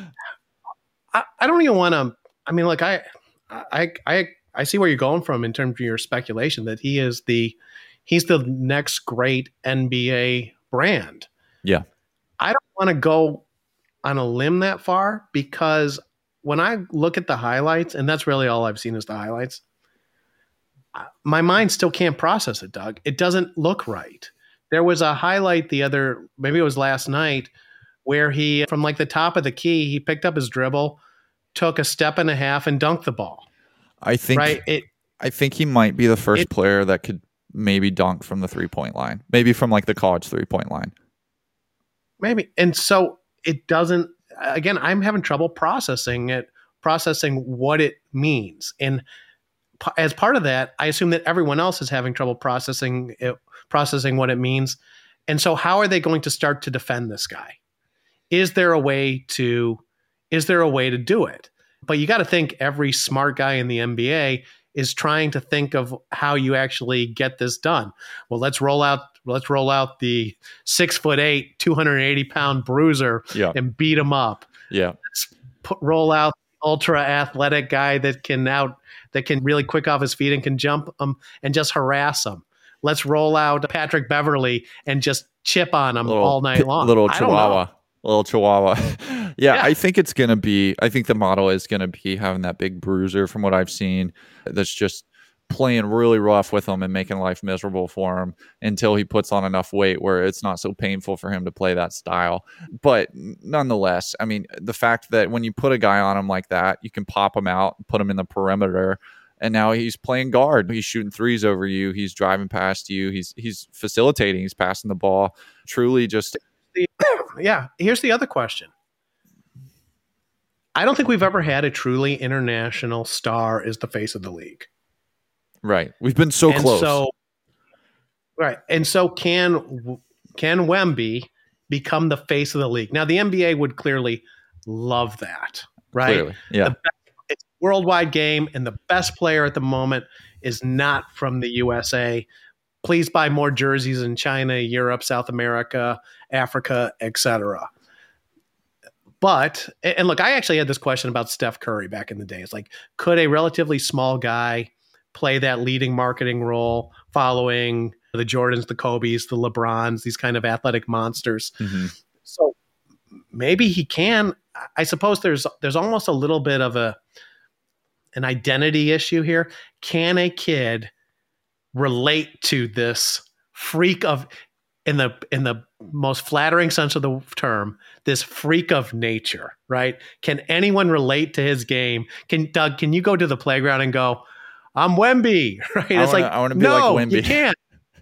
I, I don't even want to. I mean, like I, I, I, I see where you're going from in terms of your speculation that he is the, he's the next great N B A brand. Yeah. I don't want to go on a limb that far because when I look at the highlights, and that's really all I've seen is the highlights, my mind still can't process it, Doug. It doesn't look right. There was a highlight the other, maybe it was last night, where he, from like the top of the key, he picked up his dribble, took a step and a half, and dunked the ball. I think right? It, I think he might be the first it, player that could maybe dunk from the three-point line, maybe from like the college three-point line. Maybe. And so it doesn't, again, I'm having trouble processing it, processing what it means. And p- as part of that, I assume that everyone else is having trouble processing it, processing what it means. And so how are they going to start to defend this guy? Is there a way to, is there a way to do it? But you got to think every smart guy in the N B A is trying to think of how you actually get this done. Well, let's roll out, let's roll out the six foot eight, two hundred eighty pound bruiser yeah. and beat him up. Yeah. Let's put, roll out ultra athletic guy that can out that can really quick off his feet and can jump um and just harass him. Let's roll out Patrick Beverly and just chip on him little, all night long. Little I don't know. chihuahua. Little chihuahua. yeah, yeah, I think it's going to be, I think the model is going to be having that big bruiser from what I've seen that's just playing really rough with him and making life miserable for him until he puts on enough weight where it's not so painful for him to play that style. But nonetheless, I mean, the fact that when you put a guy on him like that, you can pop him out, put him in the perimeter, and now he's playing guard. He's shooting threes over you. He's driving past you. He's he's facilitating. He's passing the ball. Truly just... Yeah. Here's the other question. I don't think we've ever had a truly international star as the face of the league. Right. We've been so and close. So, right. And so can can Wemby become the face of the league? Now, the N B A would clearly love that, right? Clearly, yeah. The best, it's a worldwide game, and the best player at the moment is not from the U S A. Please buy more jerseys in China, Europe, South America, Africa, et cetera. But, and look, I actually had this question about Steph Curry back in the day. It's like, could a relatively small guy play that leading marketing role following the Jordans, the Kobes, the LeBrons, these kind of athletic monsters? Mm-hmm. So maybe he can. I suppose there's there's almost a little bit of a an identity issue here. Can a kid relate to this freak of, in the in the most flattering sense of the term, this freak of nature, right? Can anyone relate to his game? Can Doug, can you go to the playground and go, I'm Wemby, right? I It's wanna, like, I want to be no, like Wemby. you can't.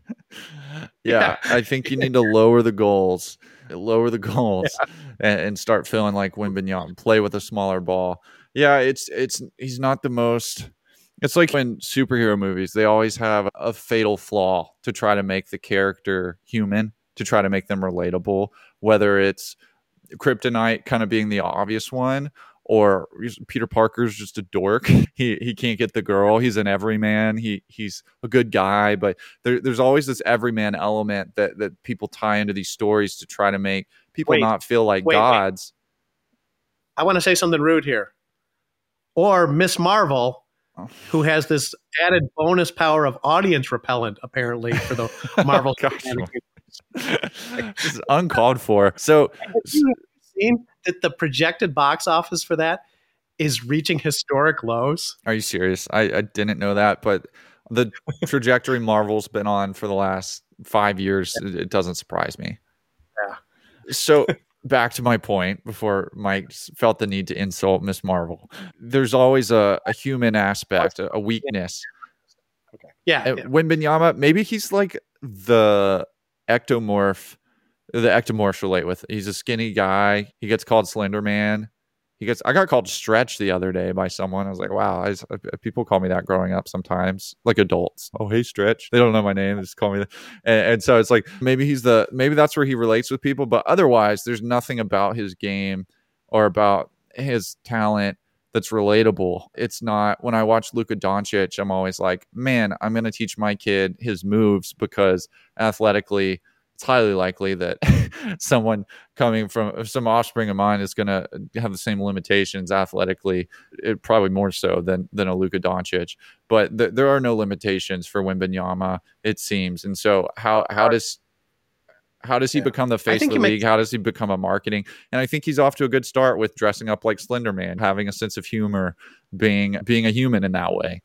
yeah, Yeah. I think you need to lower the goals, lower the goals, Yeah. and, and start feeling like Wembanyama. Play with a smaller ball. Yeah, it's it's he's not the most. It's like in superhero movies, they always have a fatal flaw to try to make the character human, to try to make them relatable, whether it's Kryptonite kind of being the obvious one, or Peter Parker's just a dork. He he can't get the girl. He's an everyman. He he's a good guy, but there, there's always this everyman element that that people tie into these stories to try to make people Wait, not feel like wait, gods. I want to say something rude here. Or Miss Marvel, who has this added bonus power of audience repellent, apparently, for the Marvel. Gosh, this is uncalled for. So, have you seen that the projected box office for that is reaching historic lows? Are you serious? I, I didn't know that, but the trajectory Marvel's been on for the last five years, it, it doesn't surprise me. Yeah. So back to my point before Mike felt the need to insult Miss Marvel. There's always a, a human aspect, a, a weakness. Okay. Yeah. Uh, yeah. Wembanyama, maybe he's like the ectomorph the ectomorphs relate with. He's a skinny guy. He gets called Slender Man. He gets. I got called Stretch the other day by someone. I was like, wow. I just, people call me that growing up sometimes, like adults. Oh, hey, Stretch. They don't know my name. They just call me that. And, and so it's like maybe he's the maybe that's where he relates with people. But otherwise, there's nothing about his game or about his talent that's relatable. It's not. When I watch Luka Doncic, I'm always like, man, I'm going to teach my kid his moves because athletically, it's highly likely that someone coming from some offspring of mine is going to have the same limitations athletically, it, probably more so than than a Luka Doncic. But th- there are no limitations for Wembanyama, it seems. And so how how does how does he Yeah. become the face of the league? Make- how does he become a marketing? And I think he's off to a good start with dressing up like Slender Man, having a sense of humor, being being a human in that way.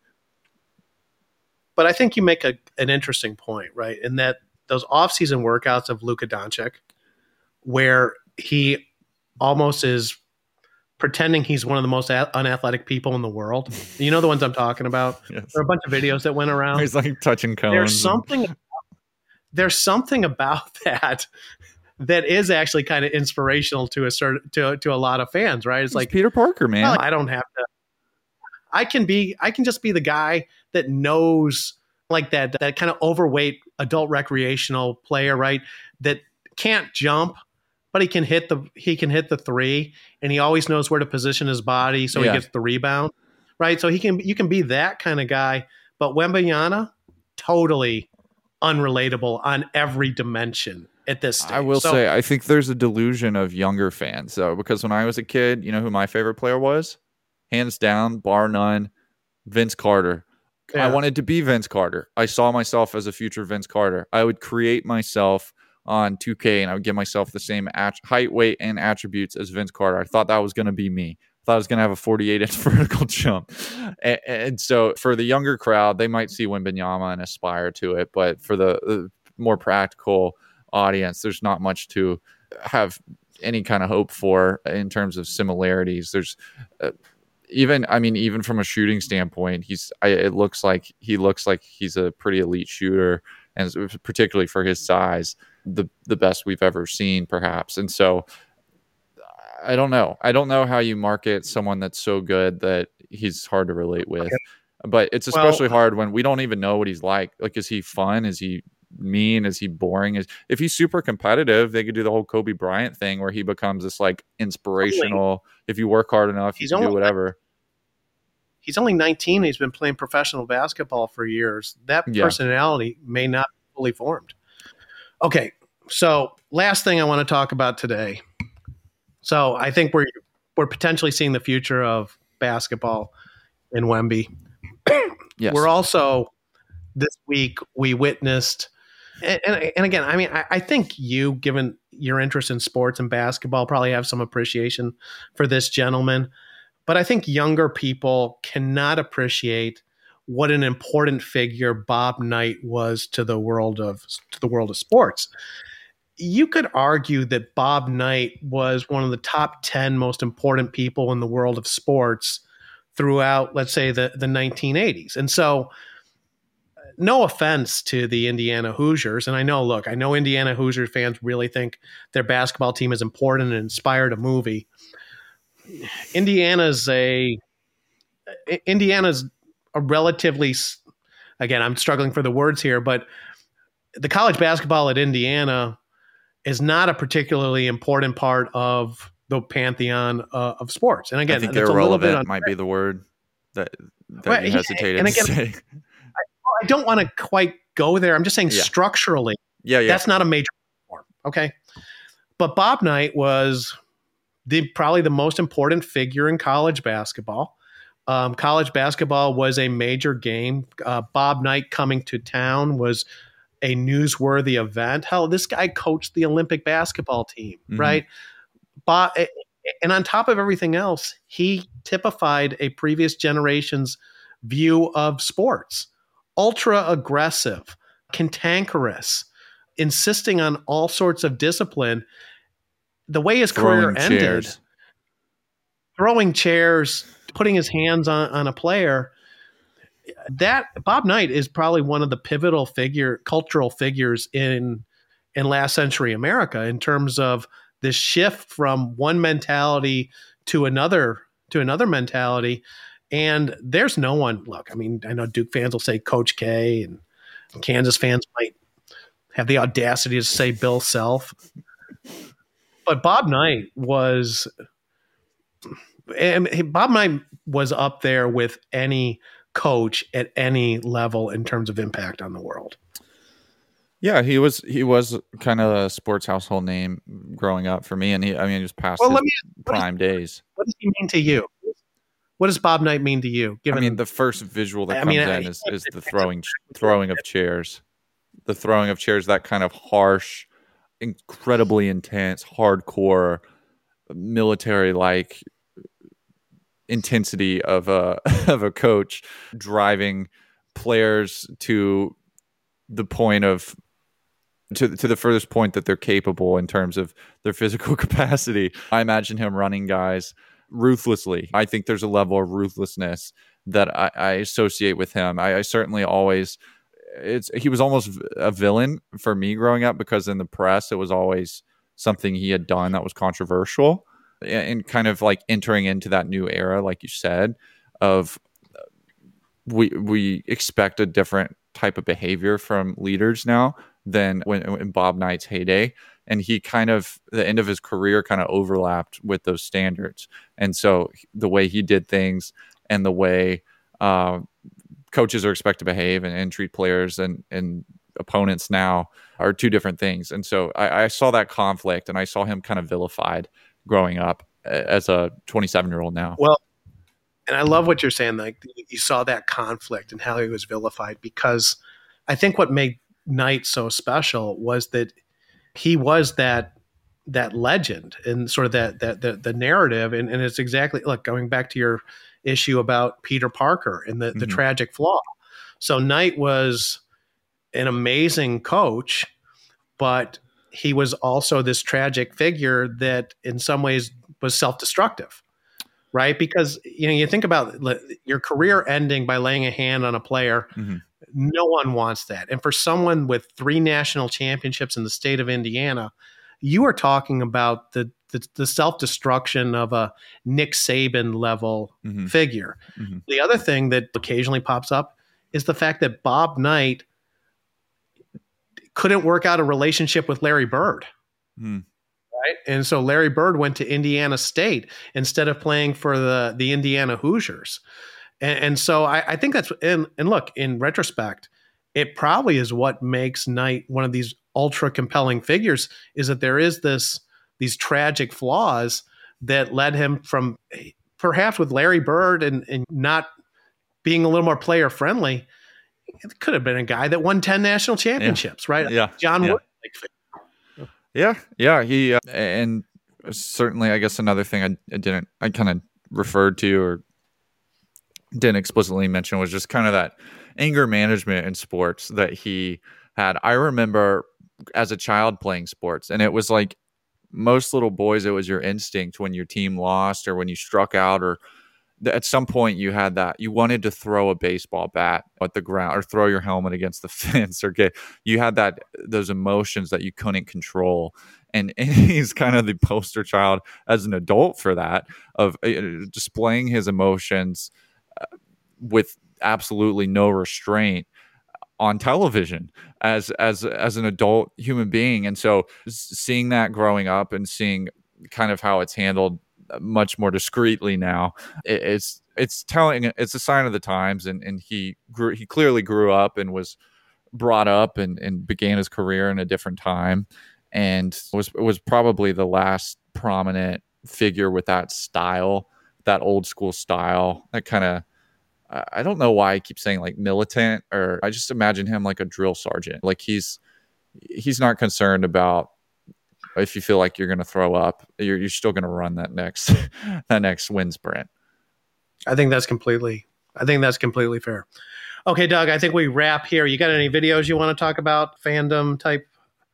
But I think you make a, an interesting point, right? In that those off-season workouts of Luka Doncic, where he almost is pretending he's one of the most a- unathletic people in the world. You know the ones I'm talking about? Yes. There are a bunch of videos that went around. He's like touching cones. There's and- something there's something about that that is actually kind of inspirational to a certain to to a lot of fans, right? It's It's like, Peter Parker, man. well, I don't have to I can be I can just be the guy that knows, like that that kind of overweight adult recreational player, right? That can't jump, but he can hit the he can hit the three, and he always knows where to position his body so Yeah. he gets the rebound, right? So he can you can be that kind of guy, but Wembanyama, totally unrelatable on every dimension at this stage. I will So- say, I think there's a delusion of younger fans, though, because when I was a kid, you know who my favorite player was? hands down, bar none, Vince Carter. Yeah. I wanted to be Vince Carter. I saw myself as a future Vince Carter. I would create myself on two K and I would give myself the same at- height, weight, and attributes as Vince Carter. I thought that was going to be me. I thought I was going to have a forty-eight inch vertical jump. And, and so for the younger crowd, they might see Wembanyama and aspire to it. But for the, the more practical audience, there's not much to have any kind of hope for in terms of similarities. There's uh, even, I mean, even from a shooting standpoint, he's, I, it looks like he looks like he's a pretty elite shooter, and particularly for his size, the, the best we've ever seen perhaps. And so I don't know. I don't know how you market someone that's so good that he's hard to relate with, okay. But it's especially well, hard when we don't even know what he's like. Like, is he fun? Is he mean? Is he boring? Is if he's super competitive, they could do the whole Kobe Bryant thing where he becomes this like inspirational. Only, if you work hard enough, you can do whatever. He's only nineteen. He's been playing professional basketball for years. That yeah. personality may not be fully formed. Okay, so last thing I want to talk about today. So I think we're we're potentially seeing the future of basketball in Wemby. Yes. We're also this week we witnessed, and, and, and again, I mean, I, I think you, given your interest in sports and basketball, probably have some appreciation for this gentleman. But I think younger people cannot appreciate what an important figure Bob Knight was to the world of to the world of sports. You could argue that Bob Knight was one of the top ten most important people in the world of sports throughout, let's say, the, the nineteen eighties. And so no offense to the Indiana Hoosiers. And I know, look, I know Indiana Hoosier fans really think their basketball team is important and inspired a movie. Indiana's a Indiana's a relatively, again, I'm struggling for the words here, but the college basketball at Indiana is not a particularly important part of the pantheon uh, of sports. And again, I think that's irrelevant a little bit might be the word that, that well, you hesitated and again, to say. I, I don't want to quite go there. I'm just saying yeah. structurally, yeah, yeah, that's not a major reform. Okay. But Bob Knight was the probably the most important figure in college basketball. Um, college basketball was a major game. Uh, Bob Knight coming to town was a newsworthy event. Hell, this guy coached the Olympic basketball team, mm-hmm. right? Bob, and on top of everything else, he typified a previous generation's view of sports. Ultra aggressive, cantankerous, insisting on all sorts of discipline. The way his throwing career ended, chairs. throwing chairs, putting his hands on, on a player, that Bob Knight is probably one of the pivotal figure, cultural figures in in last century America in terms of this shift from one mentality to another to another mentality. And there's no one. Look, I mean, I know Duke fans will say Coach K, and Kansas fans might have the audacity to say Bill Self. But Bob Knight was, and Bob Knight was up there with any coach at any level in terms of impact on the world. Yeah, he was he was kind of a sports household name growing up for me, and he I mean just past well, his let me, prime does, days. What does he mean to you? What does Bob Knight mean to you? Given, I mean, the first visual that I comes mean, in I, is, is the throwing throwing of chairs, the throwing of chairs. That kind of harsh, incredibly intense, hardcore, military-like intensity of a of a coach driving players to the point of to to the furthest point that they're capable in terms of their physical capacity. I imagine him running guys ruthlessly. I think there's a level of ruthlessness that I, I associate with him. I, I certainly always it's he was almost a villain for me growing up because in the press it was always something he had done that was controversial. And kind of like entering into that new era, like you said, of we we expect a different type of behavior from leaders now than when in Bob Knight's heyday. And he kind of, the end of his career kind of overlapped with those standards. And so the way he did things and the way uh, coaches are expected to behave and, and treat players and, and opponents now are two different things. And so I, I saw that conflict and I saw him kind of vilified growing up as a twenty-seven year old now. Well, And I love what you're saying. Like you saw that conflict and how he was vilified, because I think what made Knight so special was that he was that that legend and sort of that that the, the narrative. And, and it's exactly, look, going back to your issue about Peter Parker and the, mm-hmm. the tragic flaw. So Knight was an amazing coach, but he was also this tragic figure that in some ways was self-destructive. Right? Because, you know, you think about your career ending by laying a hand on a player. Mm-hmm. No one wants that. And for someone with three national championships in the state of Indiana, you are talking about the the, the self-destruction of a Nick Saban level mm-hmm. figure. Mm-hmm. The other thing that occasionally pops up is the fact that Bob Knight couldn't work out a relationship with Larry Bird. Mm. Right. And so Larry Bird went to Indiana State instead of playing for the, the Indiana Hoosiers. And, and so I, I think that's, and, and look, in retrospect, it probably is what makes Knight one of these ultra compelling figures, is that there is this, these tragic flaws that led him from perhaps with Larry Bird and, and not being a little more player friendly. It could have been a guy that won ten national championships, yeah. right? Yeah. John yeah. Wood. Yeah, yeah, he uh, and certainly, I guess another thing I, I didn't, I kind of referred to or didn't explicitly mention was just kind of that anger management in sports that he had. I remember as a child playing sports, and it was like most little boys, it was your instinct when your team lost or when you struck out, or at some point you had that you wanted to throw a baseball bat at the ground or throw your helmet against the fence or get, you had that, those emotions that you couldn't control. And, and he's kind of the poster child as an adult for that, of uh, displaying his emotions uh, with absolutely no restraint on television as, as, as an adult human being. And so seeing that growing up and seeing kind of how it's handled much more discreetly now, it's it's telling, it's a sign of the times. And and he grew, he clearly grew up and was brought up and, and began his career in a different time, and was was probably the last prominent figure with that style, that old school style, that kind of, I don't know why I keep saying like militant, or I just imagine him like a drill sergeant. Like he's he's not concerned about if you feel like you're going to throw up, you're, you're still going to run that next that next wind sprint. I think that's completely, I think that's completely fair. Okay, Doug, I think we wrap here. You got any videos you want to talk about, fandom type?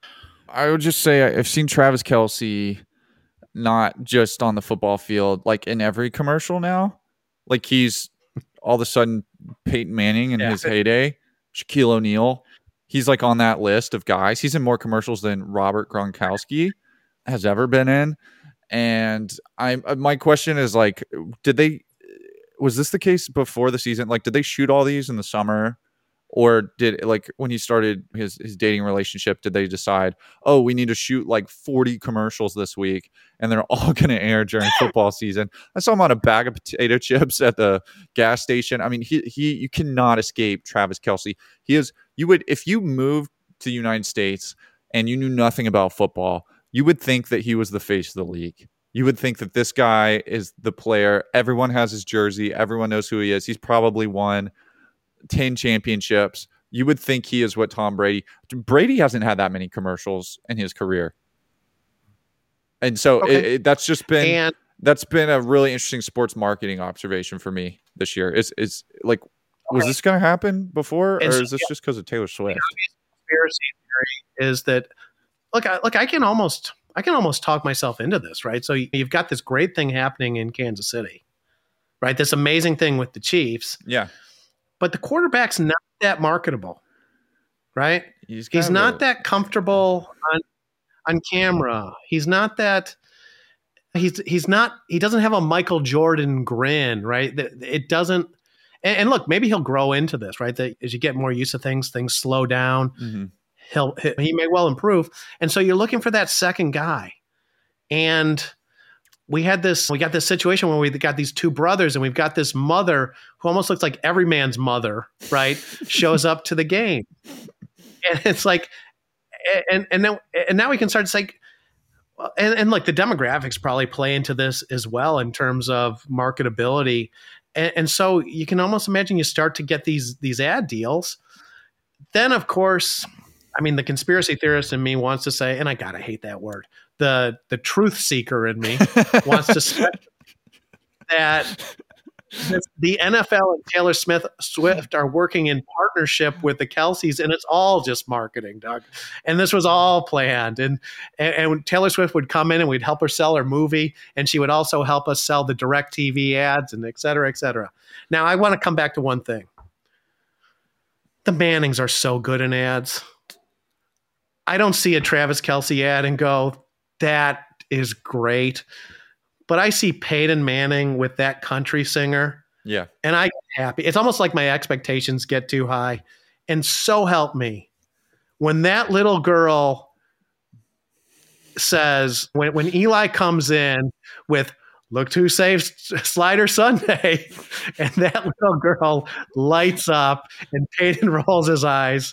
I would just say I've seen Travis Kelce not just on the football field, like in every commercial now. Like he's all of a sudden Peyton Manning in yeah. his heyday, Shaquille O'Neal. He's like on that list of guys. He's in more commercials than Robert Gronkowski has ever been in. And I, my question is like, did they, was this the case before the season? Like, did they shoot all these in the summer, or did, like, when he started his, his dating relationship, did they decide, oh, we need to shoot like forty commercials this week and they're all going to air during football season? I saw him on a bag of potato chips at the gas station. I mean, he, he, you cannot escape Travis Kelce. He is, you would, if you moved to the United States and you knew nothing about football, you would think that he was the face of the league. You would think that this guy is the player. Everyone has his jersey. Everyone knows who he is. He's probably won ten championships. You would think he is what Tom Brady. Brady hasn't had that many commercials in his career. And so okay. it, it, that's just been, and- that's been a really interesting sports marketing observation for me this year. Is is like, was okay. this going to happen before, and or so, is this yeah. just because of Taylor Swift? The conspiracy theory is that, look, I, look, I can almost, I can almost talk myself into this, right? So you've got this great thing happening in Kansas City, right? This amazing thing with the Chiefs. Yeah. But the quarterback's not that marketable, right? He's, He's not a- that comfortable on on camera. He's not that. He's he's not. He doesn't have a Michael Jordan grin, right? It doesn't. And, and look, maybe he'll grow into this, right? That as you get more used to things, things slow down. Mm-hmm. He'll he may well improve. And so you're looking for that second guy. And we had this, we got this situation where we got these two brothers, and we've got this mother who almost looks like every man's mother, right? Shows up to the game. And it's like, and and then and now we can start to say, well, and, and look, the demographics probably play into this as well in terms of marketability. And, and so you can almost imagine you start to get these these ad deals. Then, of course, I mean, the conspiracy theorist in me wants to say, and I gotta hate that word, the the truth seeker in me wants to say that the N F L and Taylor Smith Swift are working in partnership with the Kelceys, and it's all just marketing, Doug. And this was all planned. And, and and Taylor Swift would come in and we'd help her sell her movie, and she would also help us sell the direct T V ads, and et cetera, et cetera. Now, I want to come back to one thing. The Mannings are so good in ads. I don't see a Travis Kelce ad and go, that is great. But I see Peyton Manning with that country singer. Yeah. And I get happy. It's almost like my expectations get too high. And so help me, when that little girl says, when, when Eli comes in with, look who saves Slider Sunday, and that little girl lights up and Peyton rolls his eyes,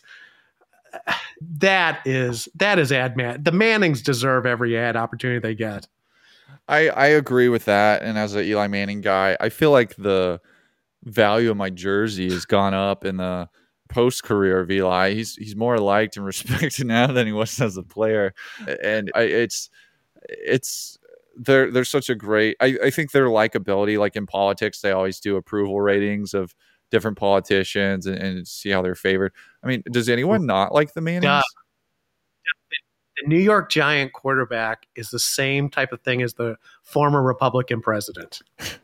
that is, that is ad man. The Mannings deserve every ad opportunity they get. I, I agree with that. And as an Eli Manning guy, I feel like the value of my jersey has gone up in the post career of Eli. He's he's more liked and respected now than he was as a player. And I, it's it's they're they're such a great. I, I think their likability, like in politics, they always do approval ratings of different politicians and, and see how they're favored. I mean, does anyone not like the Mannings? Yeah. The New York Giant quarterback is the same type of thing as the former Republican president.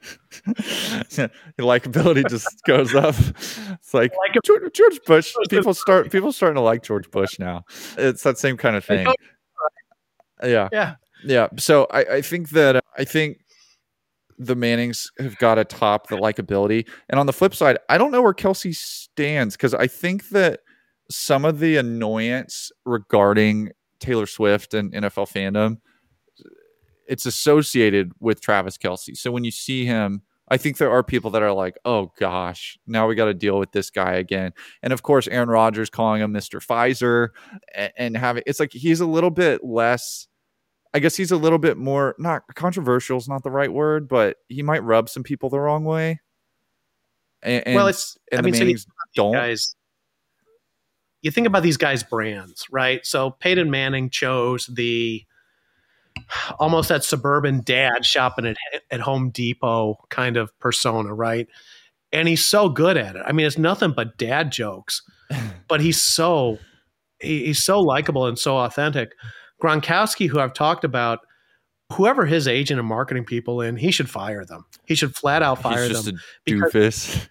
Your likability just goes up. It's like, like George, George Bush. People start people starting to like George Bush now. It's that same kind of thing. Yeah, yeah, yeah. So I, I think that uh, I think the Mannings have got to top the likability. And on the flip side, I don't know where Kelce stands, because I think that some of the annoyance regarding Taylor Swift and N F L fandom, it's associated with Travis Kelce. So when you see him, I think there are people that are like, oh gosh, now we got to deal with this guy again. And of course, Aaron Rodgers calling him Mister Pfizer and, and having, it's like, he's a little bit less, I guess he's a little bit more, not controversial is not the right word, but he might rub some people the wrong way. And, and well, it's, and I the mean, Mannings so don't. Guys, you think about these guys' brands, right? So Peyton Manning chose the almost that suburban dad shopping at, at Home Depot kind of persona, right? And he's so good at it. I mean, it's nothing but dad jokes, but he's so he, he's so likable and so authentic. Gronkowski, who I've talked about, whoever his agent and marketing people in, he should fire them. He should flat out fire he's just them. A doofus.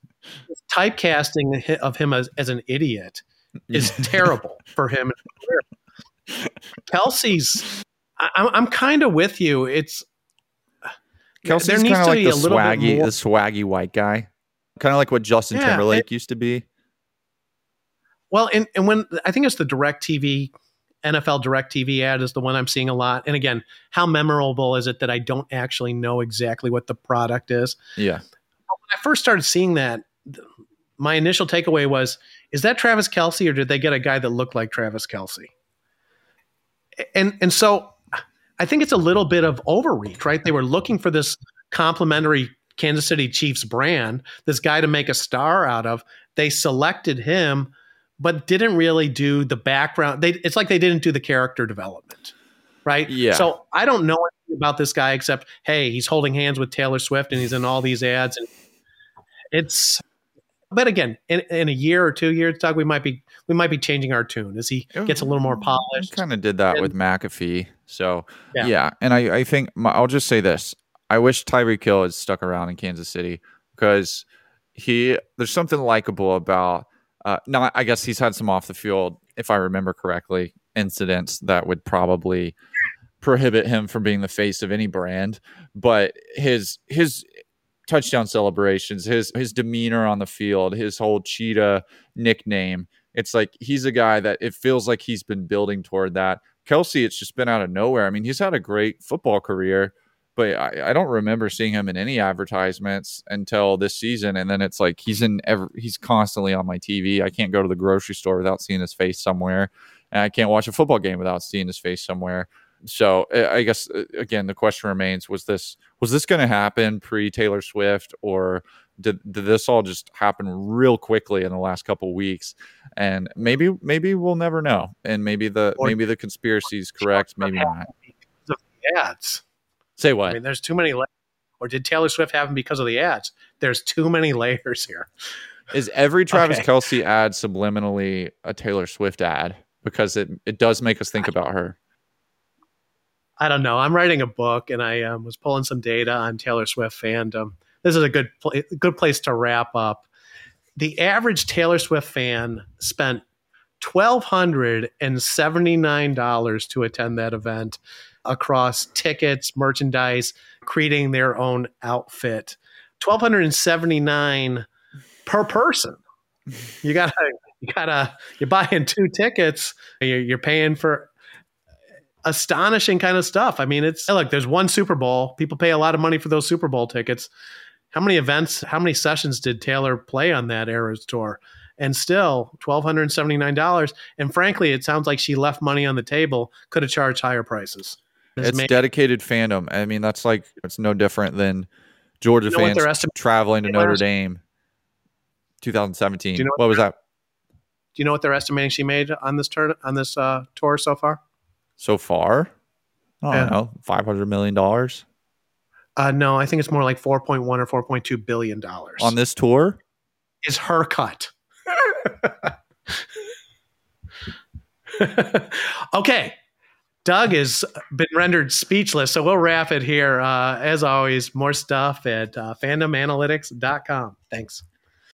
Typecasting of him as, as an idiot is terrible for him. Kelce's, I, I'm kind of with you. It's Kelce's kind of like the swaggy, the swaggy white guy, kind of like what Justin yeah, Timberlake it, used to be. Well, and and when I think it's the Direct T V, N F L Direct T V ad is the one I'm seeing a lot. And again, how memorable is it that I don't actually know exactly what the product is? Yeah. When I first started seeing that, my initial takeaway was, is that Travis Kelce, or did they get a guy that looked like Travis Kelce? And and so I think it's a little bit of overreach, right? They were looking for this complimentary Kansas City Chiefs brand, this guy to make a star out of. They selected him, but didn't really do the background. They, it's like they didn't do the character development, right? Yeah. So I don't know anything about this guy except, hey, he's holding hands with Taylor Swift and he's in all these ads. And it's, but again, in, in a year or two years, Doug, we might be we might be changing our tune as he gets a little more polished. Kind of did that and, with McAfee. So yeah, yeah. and I, I think my, I'll just say this: I wish Tyreek Hill had stuck around in Kansas City, because he there's something likable about. Uh, not, I guess he's had some off the field, if I remember correctly, incidents that would probably prohibit him from being the face of any brand. But his his touchdown celebrations, his his demeanor on the field, his whole cheetah nickname, it's like he's a guy that it feels like he's been building toward that. Kelce, it's just been out of nowhere. I mean, he's had a great football career, but I, I don't remember seeing him in any advertisements until this season. And then it's like he's in every, he's constantly on my T V. I can't go to the grocery store without seeing his face somewhere, and I can't watch a football game without seeing his face somewhere. So I guess, again, the question remains, was this was this going to happen pre-Taylor Swift, or did, did this all just happen real quickly in the last couple of weeks? And maybe maybe we'll never know. And maybe the Or- maybe the conspiracy is correct, maybe not. Because of the ads. Say what? I mean, there's too many layers. Or did Taylor Swift happen because of the ads? There's too many layers here. Is every Travis Okay. Kelce ad subliminally a Taylor Swift ad? Because it, it does make us think about her. I don't know. I'm writing a book, and I um, was pulling some data on Taylor Swift fandom. This is a good pl- good place to wrap up. The average Taylor Swift fan spent one thousand two hundred seventy-nine dollars to attend that event across tickets, merchandise, creating their own outfit. one thousand two hundred seventy-nine dollars per person. You gotta, you gotta, you're buying two tickets. You're, you're paying for astonishing kind of stuff. I mean, it's look, there's one Super Bowl. People pay a lot of money for those Super Bowl tickets. How many events, how many sessions did Taylor play on that Eras tour? And still one thousand two hundred seventy-nine dollars. And frankly, it sounds like she left money on the table, could have charged higher prices. This It's may- dedicated fandom. I mean, that's like, it's no different than Georgia You know what fans their estimate- traveling to Notre Taylor's- Dame twenty seventeen. Do you know what, what was that? Do you know what they're estimating she made on this turn on this uh, tour so far? So far? I don't Yeah. know. five hundred million dollars Uh, no, I think it's more like four point one or four point two billion dollars. on this tour? Is her cut. Okay. Doug has been rendered speechless, so we'll wrap it here. Uh, as always, more stuff at uh, fandom analytics dot com. Thanks.